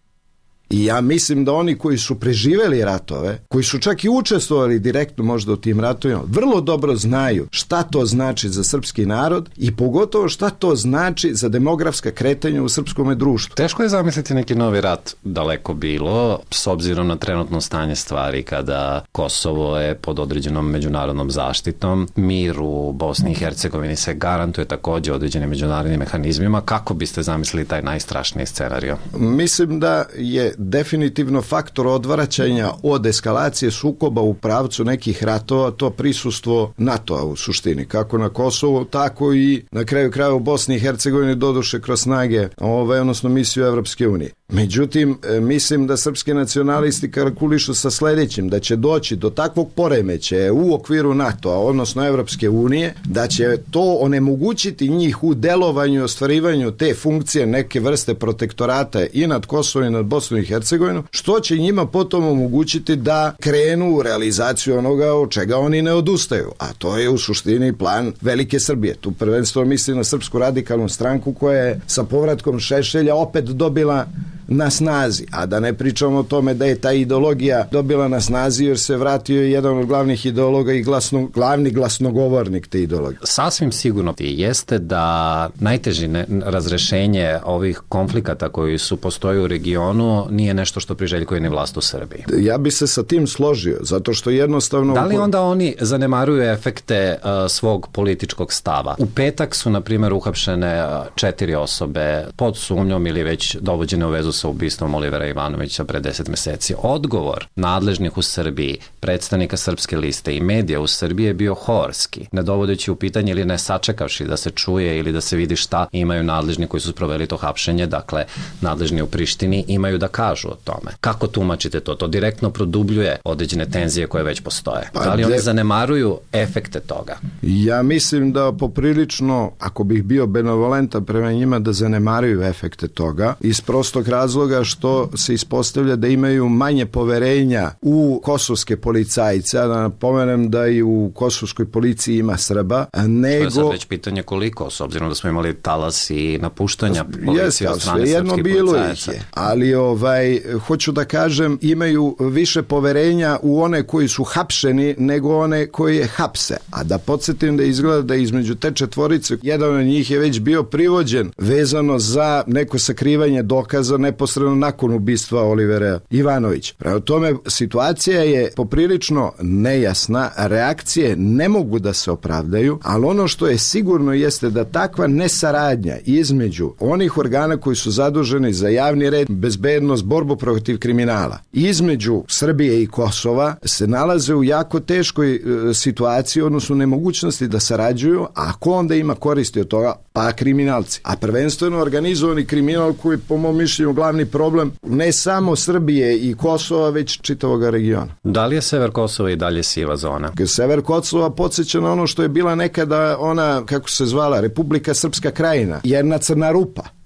I ja mislim da oni koji su preživeli ratove, koji su čak i učestvovali direktno možda u tim ratovima, vrlo dobro znaju šta to znači za srpski narod i pogotovo šta to znači za demografska kretanja u srpskom društvu. Teško je zamisliti neki novi rat, daleko bilo, s obzirom na trenutno stanje stvari kada Kosovo je pod određenom međunarodnom zaštitom, mir u Bosni i Hercegovini se garantuje također određenim međunarodnim mehanizmima. Kako biste zamislili taj najstrašniji scenario? Mislim da je definitivno faktor odvraćanja od eskalacije sukoba u pravcu nekih ratova to prisustvo NATO-a u suštini, kako na Kosovu, tako i na kraju kraja u Bosni i Hercegovini, doduše kroz snage, ovaj, odnosno misiju Evropske unije. Međutim, mislim da srpski nacionalisti kalkulišu sa sljedećim, da će doći do takvog poremećaja u okviru NATO-a, odnosno Evropske unije, da će to onemogućiti njih u delovanju i ostvarivanju te funkcije neke vrste protektorata i nad Kosovo i nad Bosnu i Hercegovinu, što će njima potom omogućiti da krenu u realizaciju onoga od čega oni ne odustaju, a to je u suštini plan Velike Srbije. Tu prvenstveno mislim na Srpsku radikalnu stranku koja je sa povratkom Šešelja opet dobila na snazi, a da ne pričamo o tome da je ta ideologija dobila na snazi jer se vratio jedan od glavnih ideologa i glasno, glavni glasnogovornik te ideologije. Sasvim sigurno jeste da najteže razrešenje ovih konflikata koji su postoje u regionu nije nešto što priželjkuje ni vlast u Srbiji. Ja bi se sa tim složio, zato što jednostavno... Da li onda oni zanemaruju efekte uh, svog političkog stava? U petak su, na primjer, uhapšene uh, četiri osobe pod sumnjom ili već dovođene u vezu sa ubistvom Olivera Ivanovića pre deset meseci. Odgovor nadležnih u Srbiji, predstavnika Srpske liste i medija u Srbiji je bio horski, ne dovodeći u pitanje ili ne sačekavši da se čuje ili da se vidi šta imaju nadležni koji su sproveli to hapšenje, dakle nadležni u Prištini, imaju da kažu o tome. Kako tumačite to? To direktno produbljuje određene tenzije koje već postoje. Pa da li oni de... zanemaruju efekte toga? Ja mislim da poprilično, ako bih bio benevolentan prema njima, da zanemaruju efekte toga, iz prostog razloga što se ispostavlja da imaju manje poverenja u kosovske policajce, a da napomenem da i u kosovskoj policiji ima Srba, nego... To je sad već pitanje koliko, s obzirom da smo imali talas i napuštanja policije od strane jedno srpskih bilo policajaca. Ih je, ali ovaj, hoću da kažem, imaju više poverenja u one koji su hapšeni nego one koji je hapse. A da podsjetim da izgleda da između te četvorice, jedan od njih je već bio privođen vezano za neko sakrivanje dokaza neposredno nakon ubistva Olivera Ivanovića. Prema tome, situacija je poprilično nejasna, reakcije ne mogu da se opravdaju, ali ono što je sigurno jeste da takva nesaradnja između onih organa koji su zaduženi za javni red, bezbednost, borbu protiv kriminala, između Srbije i Kosova se nalaze u jako teškoj e, situaciji, odnosno nemogućnosti da sarađuju, a ako onda ima koristi od toga, pa kriminalci. A prvenstveno organizovani kriminal koji po mom mišljenju glavni problem ne samo Srbije i Kosova, već čitavog regiona. Da li je sever Kosova i dalje siva zona? Sever Kosova podsjeća na ono što je bila nekada ona, kako se zvala, Republika Srpska krajina, jedna crna rupa.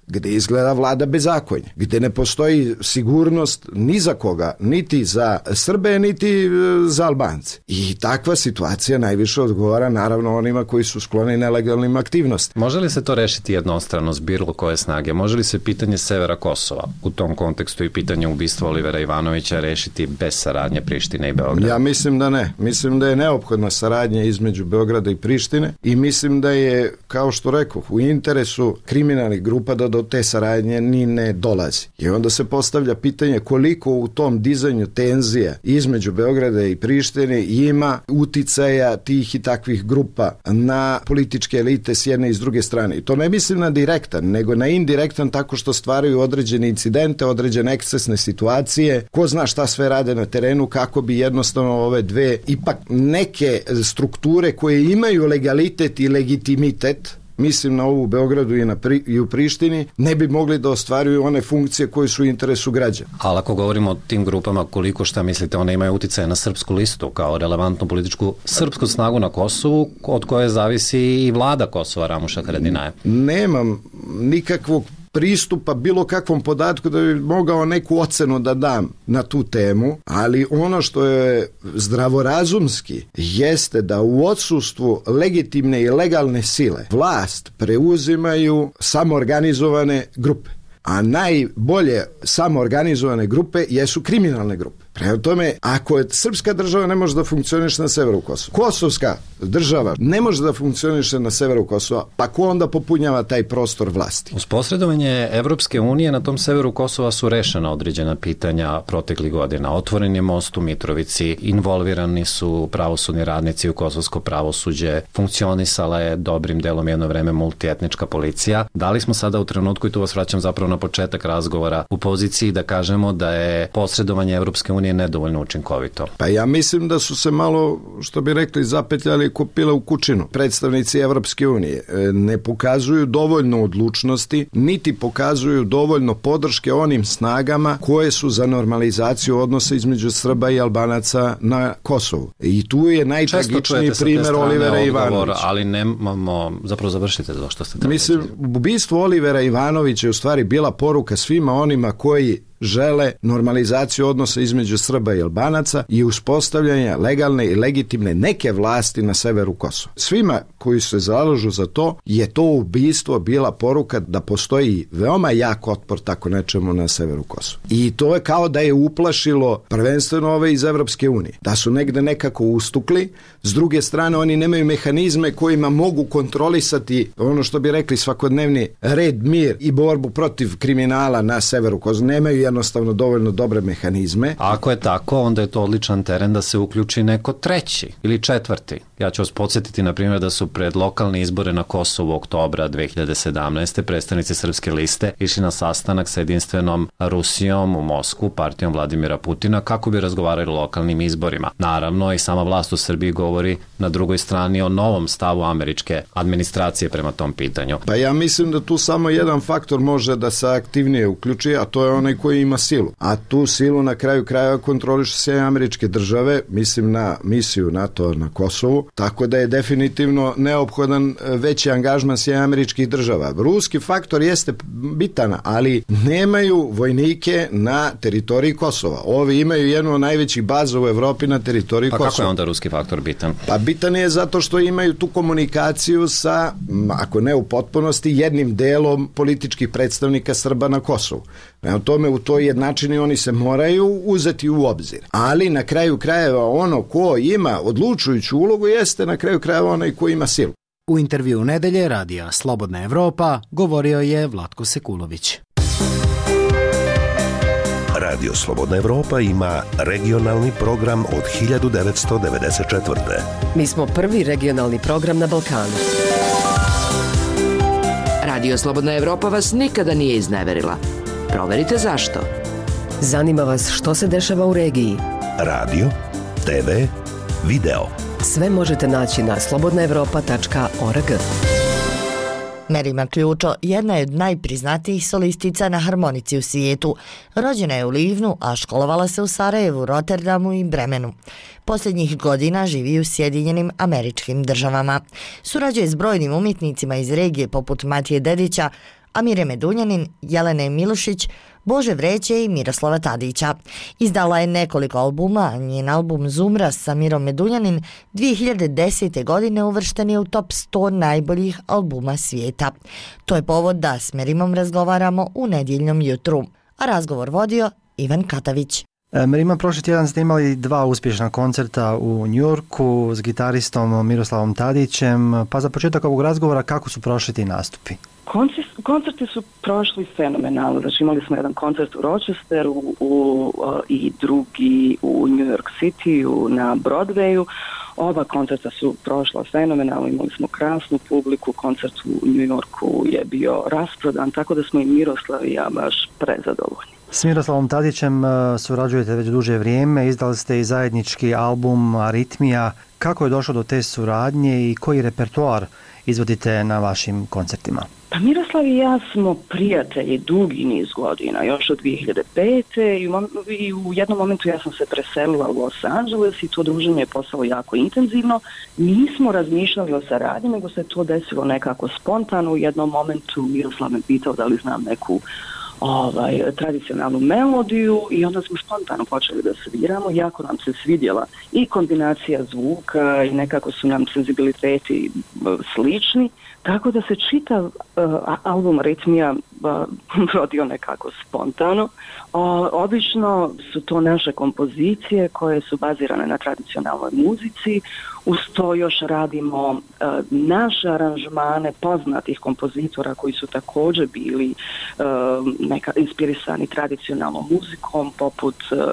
gde izgleda vlada bezakonje, gde ne postoji sigurnost ni za koga, niti za Srbe, niti za Albance. I takva situacija najviše odgovara naravno onima koji su skloni nelegalnim aktivnostima. Može li se to rešiti jednostrano s bilo koje snage? Može li se pitanje severa Kosova u tom kontekstu i pitanje ubistva Olivera Ivanovića rešiti bez saradnje Prištine i Beograda? Ja mislim da ne. Mislim da je neophodna saradnja između Beograda i Prištine i mislim da je, kao što rekoh, u interesu kriminalnih grupa da do te saradnje ni ne dolazi. I onda se postavlja pitanje koliko u tom dizanju tenzija između Beograda i Prištine ima uticaja tih i takvih grupa na političke elite s jedne i s druge strane. I to ne mislim na direktan, nego na indirektan tako što stvaraju određene incidente, određene ekscesne situacije, ko zna šta sve rade na terenu kako bi jednostavno ove dve ipak neke strukture koje imaju legalitet i legitimitet, mislim na ovu u Beogradu i, na pri, i u Prištini, ne bi mogli da ostvaruju one funkcije koje su u interesu građana. Ali ako govorimo o tim grupama, koliko šta mislite, one imaju uticaje na srpsku listu kao relevantnu političku srpsku snagu na Kosovu, od koje zavisi i vlada Kosova Ramuša Haradinaja? Nemam nikakvog pristupa bilo kakvom podatku da bi mogao neku ocenu da dam na tu temu, ali ono što je zdravorazumski jeste da u odsustvu legitimne i legalne sile vlast preuzimaju samoorganizovane grupe, a najbolje samoorganizovane grupe jesu kriminalne grupe. Prema tome, ako je srpska država ne može da funkcioniše na severu Kosova, kosovska država ne može da funkcioniše na severu Kosova, pa ko onda popunjava taj prostor vlasti? Uz posredovanje Evropske unije na tom severu Kosova su rešena određena pitanja proteklih godina. Otvoren je most u Mitrovici, involvirani su pravosudni radnici u kosovsko pravosuđe, funkcionisala je dobrim delom jedno vreme multietnička policija. Da li smo sada u trenutku, i tu vas vraćam zapravo na početak razgovora, u poziciji da kažemo da je posredovanje Evropske unije nedovoljno učinkovito? Pa ja mislim da su se malo, što bi rekli, zapetljali ko pile u kučinu. Predstavnici Evropske unije ne pokazuju dovoljno odlučnosti, niti pokazuju dovoljno podrške onim snagama koje su za normalizaciju odnosa između Srba i Albanaca na Kosovu. I tu je najtragičniji primjer Olivera Ivanovića. Ali nemamo, zapravo završite to što ste trebali. Mislim, ubistvo Olivera Ivanovića je u stvari bila poruka svima onima koji žele normalizaciju odnosa između Srba i Albanaca i uspostavljanje legalne i legitimne neke vlasti na severu Kosova. Svima koji se zalažu za to je to ubistvo bila poruka da postoji veoma jak otpor tako nečemu na severu Kosova. I to je kao da je uplašilo prvenstveno ove iz Evropske unije. Da su negde nekako ustukli, s druge strane oni nemaju mehanizme kojima mogu kontrolisati ono što bi rekli svakodnevni red, mir i borbu protiv kriminala na severu Kosova. Nemaju jednostavno dovoljno dobre mehanizme. A ako je tako, onda je to odličan teren da se uključi neko treći ili četvrti. Ja ću vas podsjetiti, na primjer, da su pred lokalne izbore na Kosovu oktobra dve hiljade sedamnaeste. predstavnici Srpske liste išli na sastanak sa jedinstvenom Rusijom u Moskvu, partijom Vladimira Putina, kako bi razgovarali o lokalnim izborima. Naravno, i sama vlast u Srbiji govori na drugoj strani o novom stavu američke administracije prema tom pitanju. Pa ja mislim da tu samo jedan faktor može da se aktivnije uključi, a to je onaj koji ima silu. A tu silu na kraju krajeva kontroliše Sjedinjene Američke Države, mislim na misiju NATO na Kosovu, tako da je definitivno neophodan veći angažman Sjedinjenih Američkih Država. Ruski faktor jeste bitan, ali nemaju vojnike na teritoriji Kosova. Ovi imaju jednu od najvećih baza u Evropi na teritoriji pa Kosova. Pa kako je onda ruski faktor bitan? Pa bitan je zato što imaju tu komunikaciju sa, ako ne u potpunosti, jednim delom političkih predstavnika Srba na Kosovu. Na tome u toj jednačini oni se moraju uzeti u obzir. Ali na kraju krajeva ono ko ima odlučujuću ulogu jeste na kraju krajeva onaj ko ima silu. U intervju nedelje radija Slobodna Evropa govorio je Vlatko Sekulović. Radio Slobodna Evropa ima regionalni program od hiljadu devetsto devedeset četvrte. Mi smo prvi regionalni program na Balkanu. Radio Slobodna Evropa vas nikada nije izneverila. Proverite zašto. Zanima vas što se dešava u regiji. Radio, te ve, video. Sve možete naći na slobodna evropa tačka org. Meri Maključo jedna je od najpriznatijih solistica na harmonici u svijetu. Rođena je u Livnu, a školovala se u Sarajevu, Rotterdamu i Bremenu. Posljednjih godina živi u Sjedinjenim Američkim Državama. Surađuje s brojnim umjetnicima iz regije poput Matije Dedića, Amire Medunjanin, Jelene Milušić, Bože Vreće i Miroslava Tadića. Izdala je nekoliko albuma, njen album Zumra sa Mirom Medunjanin dvije hiljade desete. godine uvršten je u top sto najboljih albuma svijeta. To je povod da s Merimom razgovaramo u nedjeljnom jutru. A razgovor vodio Ivan Katavić. Merima, prošli tjedan ste imali dva uspješna koncerta u Njujorku s gitaristom Miroslavom Tadićem, pa za početak ovog razgovora kako su prošli ti nastupi? Koncert, koncerti su prošli fenomenalno. Znači imali smo jedan koncert u Rochesteru u, u, i drugi u New York City na Broadwayu. Oba koncerta su prošla fenomenalno, imali smo krasnu publiku, koncert u New Yorku je bio rasprodan, tako da smo i Miroslav i ja baš prezadovoljni. S Miroslavom Tadićem surađujete već duže vrijeme, izdali ste i zajednički album Aritmija. Kako je došlo do te suradnje i koji repertoar izvodite na vašim koncertima? Pa Miroslav i ja smo prijatelji dugi niz godina, još od dvije hiljade pete. I u, i u jednom momentu ja sam se preselila u Los Angeles i to druženje je postalo jako intenzivno. Nismo razmišljali o saradnji, nego se to desilo nekako spontano. U jednom momentu Miroslav me pitao da li znam neku ovaj, tradicionalnu melodiju i onda smo spontano počeli da sviramo. Jako nam se svidjela i kombinacija zvuka i nekako su nam senzibiliteti slični. Tako da se čitav uh, album Aritmija uh, rodio nekako spontano. Uh, obično su to naše kompozicije koje su bazirane na tradicionalnoj muzici. Uz to još radimo uh, naše aranžmane poznatih kompozitora koji su također bili uh, neka inspirisani tradicionalnom muzikom poput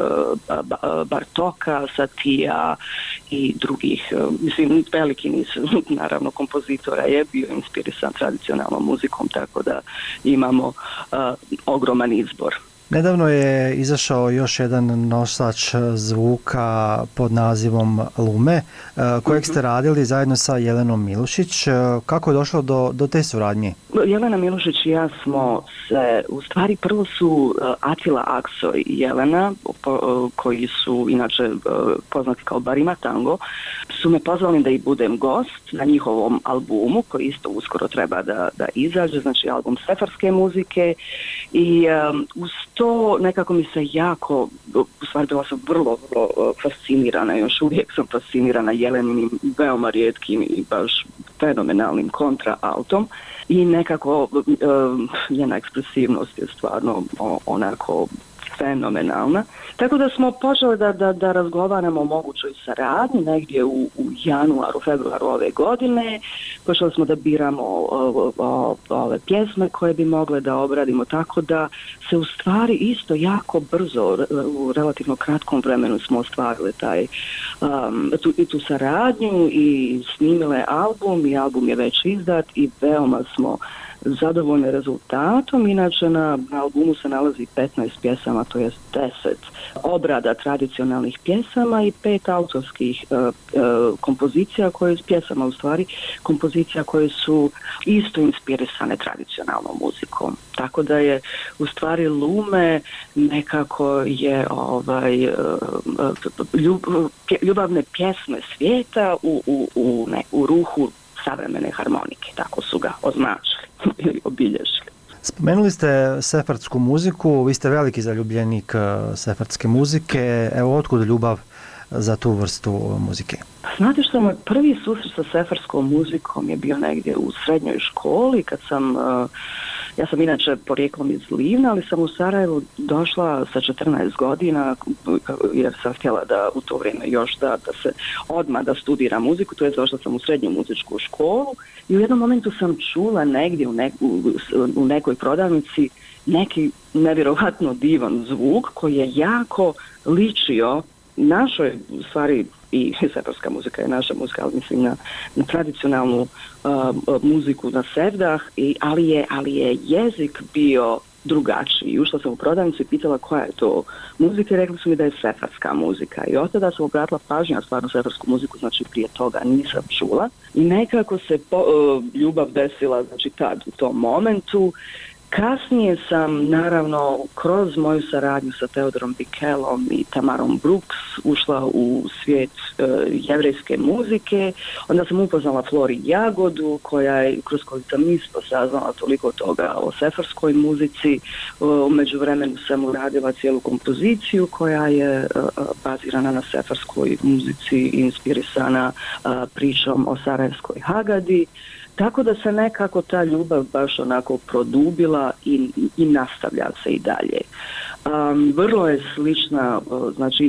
uh, Bartoka, Satija i drugih. Uh, mislim, veliki niz naravno kompozitora je bio inspirisan tradicionalnom muzikom, tako da imamo uh, ogroman izbor. Nedavno je izašao još jedan nosač zvuka pod nazivom Lume, kojeg ste radili zajedno sa Jelenom Milušić. Kako je došlo do, do te suradnje? Jelena Milušić i ja smo se, u stvari prvo su Atila Akso i Jelena, koji su inače poznati kao Barima Tango, su me pozvali da i budem gost na njihovom albumu, koji isto uskoro treba da, da izađe, znači album sefarske muzike. I um, uz to nekako mi se jako, u stvari bila sam vrlo, vrlo fascinirana, još uvijek sam fascinirana Jelenim veoma rijetkim i baš fenomenalnim kontraaltom i nekako um, njena ekspresivnost je stvarno onako fenomenalna. Tako da smo počeli da, da, da razgovaramo o mogućoj saradnji negdje u, u januaru, februaru ove godine. Počeli smo da biramo o, o, ove pjesme koje bi mogle da obradimo, tako da se u stvari isto jako brzo, u relativno kratkom vremenu smo ostvarili taj, um, tu, i tu saradnju i snimile album i album je već izdat i veoma smo zadovoljni rezultatom. Inače na, na albumu se nalazi petnaest pjesama, to jest deset obrada tradicionalnih pjesama i pet autorskih uh, uh, kompozicija koje pjesama u stvari kompozicija koje su isto inspirisane tradicionalnom muzikom. Tako da je u stvari Lume nekako je ovaj ljub, ljubavne pjesme svijeta u, u, u, ne, u ruhu savremene harmonike, tako su ga označili ili obilježili. Spomenuli ste sefardsku muziku, vi ste veliki zaljubljenik sefardske muzike, evo otkud ljubav za tu vrstu muzike? Znate što, moj prvi susret sa sefarskom muzikom je bio negdje u srednjoj školi, kad sam, uh, ja sam inače porijeklom iz Livna, ali sam u Sarajevu došla sa četrnaest godina, jer sam htjela da u to vrijeme još da, da se odmah da studiram muziku, to je došla sam u srednju muzičku školu i u jednom momentu sam čula negdje u, ne, u, u nekoj prodavnici neki nevjerovatno divan zvuk koji je jako ličio našoj, u stvari i sefarska muzika je naša muzika, ali mislim na, na tradicionalnu uh, muziku na sevdah, i, ali, je, ali je jezik bio drugačiji. Ušla sam u prodavnicu i pitala koja je to muzika i rekli su mi da je sefarska muzika. I od tada sam obratila pažnju na stvarno sefarsku muziku, znači prije toga nisam čula. I nekako se po, uh, ljubav desila, znači tad, u tom momentu. Kasnije sam, naravno, kroz moju saradnju sa Theodorom Bikelom i Tamarom Brooks ušla u svijet uh, jevrejske muzike, onda sam upoznala Flori Jagodu, koja je, kroz koju sam isto saznala toliko toga o sefarskoj muzici. U međuvremenu sam uradila cijelu kompoziciju koja je uh, bazirana na sefarskoj muzici i inspirisana uh, pričom o Sarajevskoj Hagadi. Tako da se nekako ta ljubav baš onako produbila i, i nastavlja se i dalje. Um, vrlo je slična, uh, znači,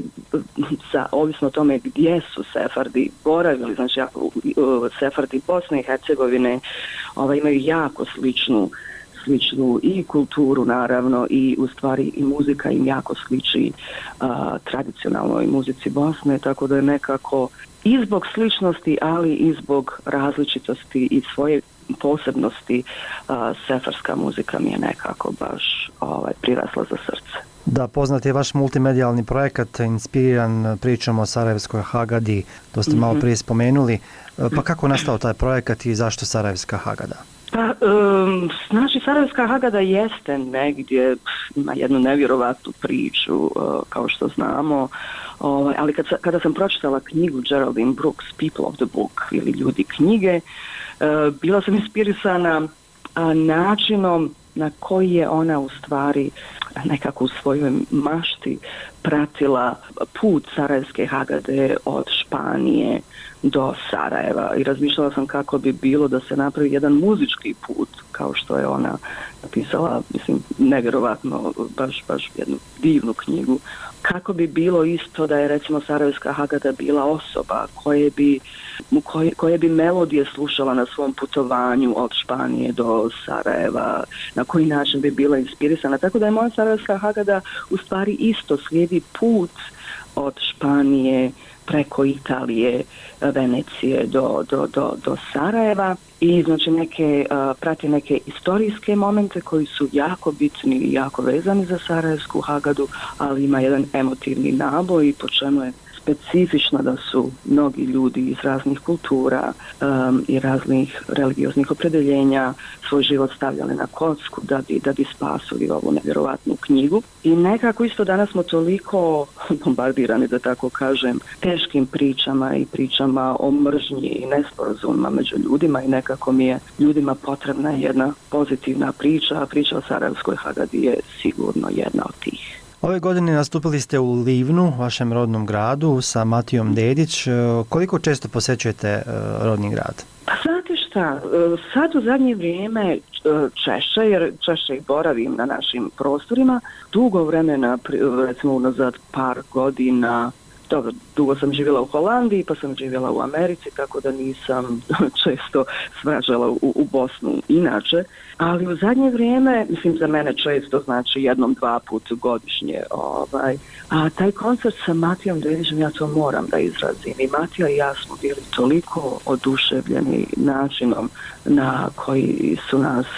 sa, ovisno o tome gdje su Sefardi boravili, znači uh, Sefardi Bosne i Hercegovine ovaj, imaju jako sličnu sličnu i kulturu naravno i u stvari i muzika im jako sliči uh, tradicionalnoj muzici Bosne, tako da je nekako i zbog sličnosti, ali i zbog različitosti i svoje posebnosti uh, sefarska muzika mi je nekako baš ovaj, prirasla za srce. Da, poznat je vaš multimedijalni projekat inspiriran pričom o Sarajevskoj Hagadi, to ste mm-hmm. malo prije spomenuli. Pa kako nastao taj projekat i zašto Sarajevska Hagada? Pa, um, znači Sarajevska Hagada jeste negdje, ima jednu nevjerovatnu priču, uh, kao što znamo, uh, ali kad, kada sam pročitala knjigu Geraldine Brooks, People of the Book, ili Ljudi knjige, uh, bila sam inspirisana uh, načinom na koji je ona u stvari nekako u svojoj mašti pratila put Sarajevske Hagade od Španije do Sarajeva i razmišljala sam kako bi bilo da se napravi jedan muzički put, kao što je ona napisala, mislim, nevjerovatno, baš, baš jednu divnu knjigu. Kako bi bilo isto da je recimo Sarajevska Hagada bila osoba koje bi, koje, koje bi melodije slušala na svom putovanju od Španije do Sarajeva, na koji način bi bila inspirisana. Tako da je moja Sarajevska Hagada u stvari isto slijedi put od Španije preko Italije, Venecije do, do, do, do Sarajeva i znači neke, uh, prati neke istorijske momente koji su jako bitni i jako vezani za Sarajevsku Hagadu, ali ima jedan emotivni naboj po čemu je specifično da su mnogi ljudi iz raznih kultura um, i raznih religioznih opredeljenja svoj život stavljali na kocku da bi, da bi spasili ovu nevjerovatnu knjigu. I nekako isto danas smo toliko bombardirani, da tako kažem, teškim pričama i pričama o mržnji i nesporazumima među ljudima i nekako mi je ljudima potrebna jedna pozitivna priča, a priča o Sarajevskoj Hagadi je sigurno jedna od tih. Ove godine nastupili ste u Livnu, vašem rodnom gradu, sa Matijom Dedić. Koliko često posjećujete rodni grad? Pa znate šta, sad u zadnje vrijeme češće, jer češće i boravim na našim prostorima. Dugo vremena, recimo unazad par godina, dobro, dugo sam živjela u Holandiji, pa sam živjela u Americi, tako da nisam često svražala u, u Bosnu inače, ali u zadnje vrijeme, mislim za mene često znači jednom, dva put godišnje, ovaj, a taj koncert sa Matijom Dedićem, ja to moram da izrazim, i Matija i ja smo bili toliko oduševljeni načinom na koji su nas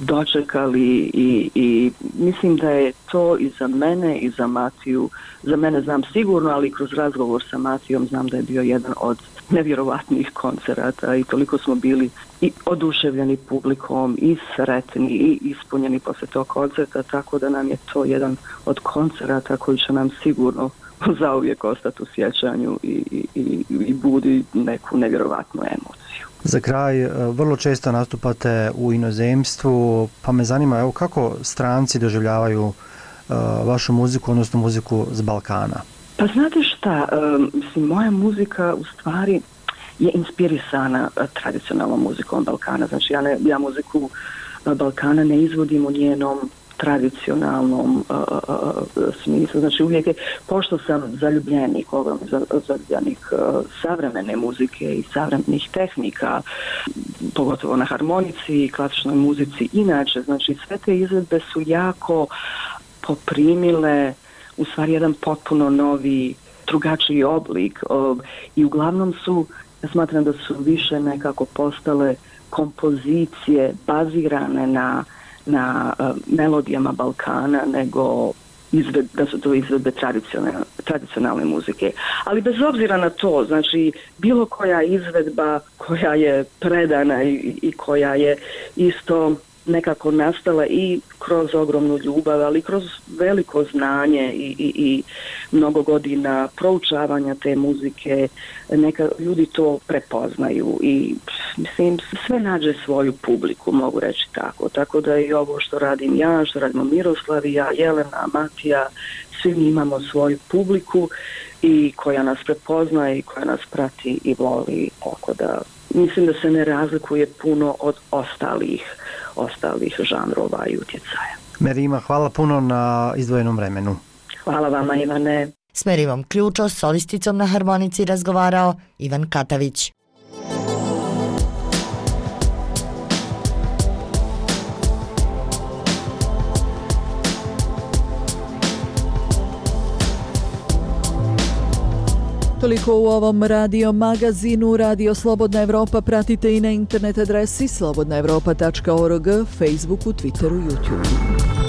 dočekali i, i mislim da je to i za mene i za Matiju, za mene znam sigurno, ali kroz razgovor sa Matijom znam da je bio jedan od nevjerovatnih koncerata i toliko smo bili i oduševljeni publikom i sretni i ispunjeni poslije tog koncerta, tako da nam je to jedan od koncerata koji će nam sigurno zauvijek ostati u sjećanju i, i, i budi neku nevjerovatnu emociju. Za kraj, vrlo često nastupate u inozemstvu, pa me zanima, evo, kako stranci doživljavaju uh, vašu muziku, odnosno muziku s Balkana? Pa znate šta, um, mislim, moja muzika u stvari je inspirisana uh, tradicionalnom muzikom Balkana. Znači ja, ne, ja muziku uh, Balkana ne izvodim u njenom tradicionalnom uh, uh, smislu. Znači uvijek je, pošto sam zaljubljenik, ogromni zaljubljenik uh, savremene muzike i savremenih tehnika, pogotovo na harmonici i klasičnoj muzici inače, znači sve te izvedbe su jako poprimile u stvari jedan potpuno novi, drugačiji oblik uh, i uglavnom su, ja smatram da su više nekako postale kompozicije bazirane na na uh, melodijama Balkana nego izved, da su to izvedbe tradicionalne, tradicionalne muzike. Ali bez obzira na to, znači bilo koja izvedba koja je predana i, i koja je isto nekako nastala i kroz ogromnu ljubav, ali kroz veliko znanje i, i, i mnogo godina proučavanja te muzike, neka ljudi to prepoznaju i mislim sve nađe svoju publiku, mogu reći tako. Tako da i ovo što radim ja, što radimo Miroslav i ja, Jelena, Matija, svi mi imamo svoju publiku i koja nas prepoznaje i koja nas prati i voli, tako da mislim da se ne razlikuje puno od ostalih, ostalih žanrova i utjecaja. Merima, hvala puno na izdvojenom vremenu. Hvala vama, Ivane. S Merivom Ključo, solisticom na harmonici, razgovarao Ivan Katavić. Toliko u ovom radio magazinu. Radio Slobodna Evropa pratite i na internet adresi slobodna evropa tačka org, Facebooku, Twitteru, YouTubeu.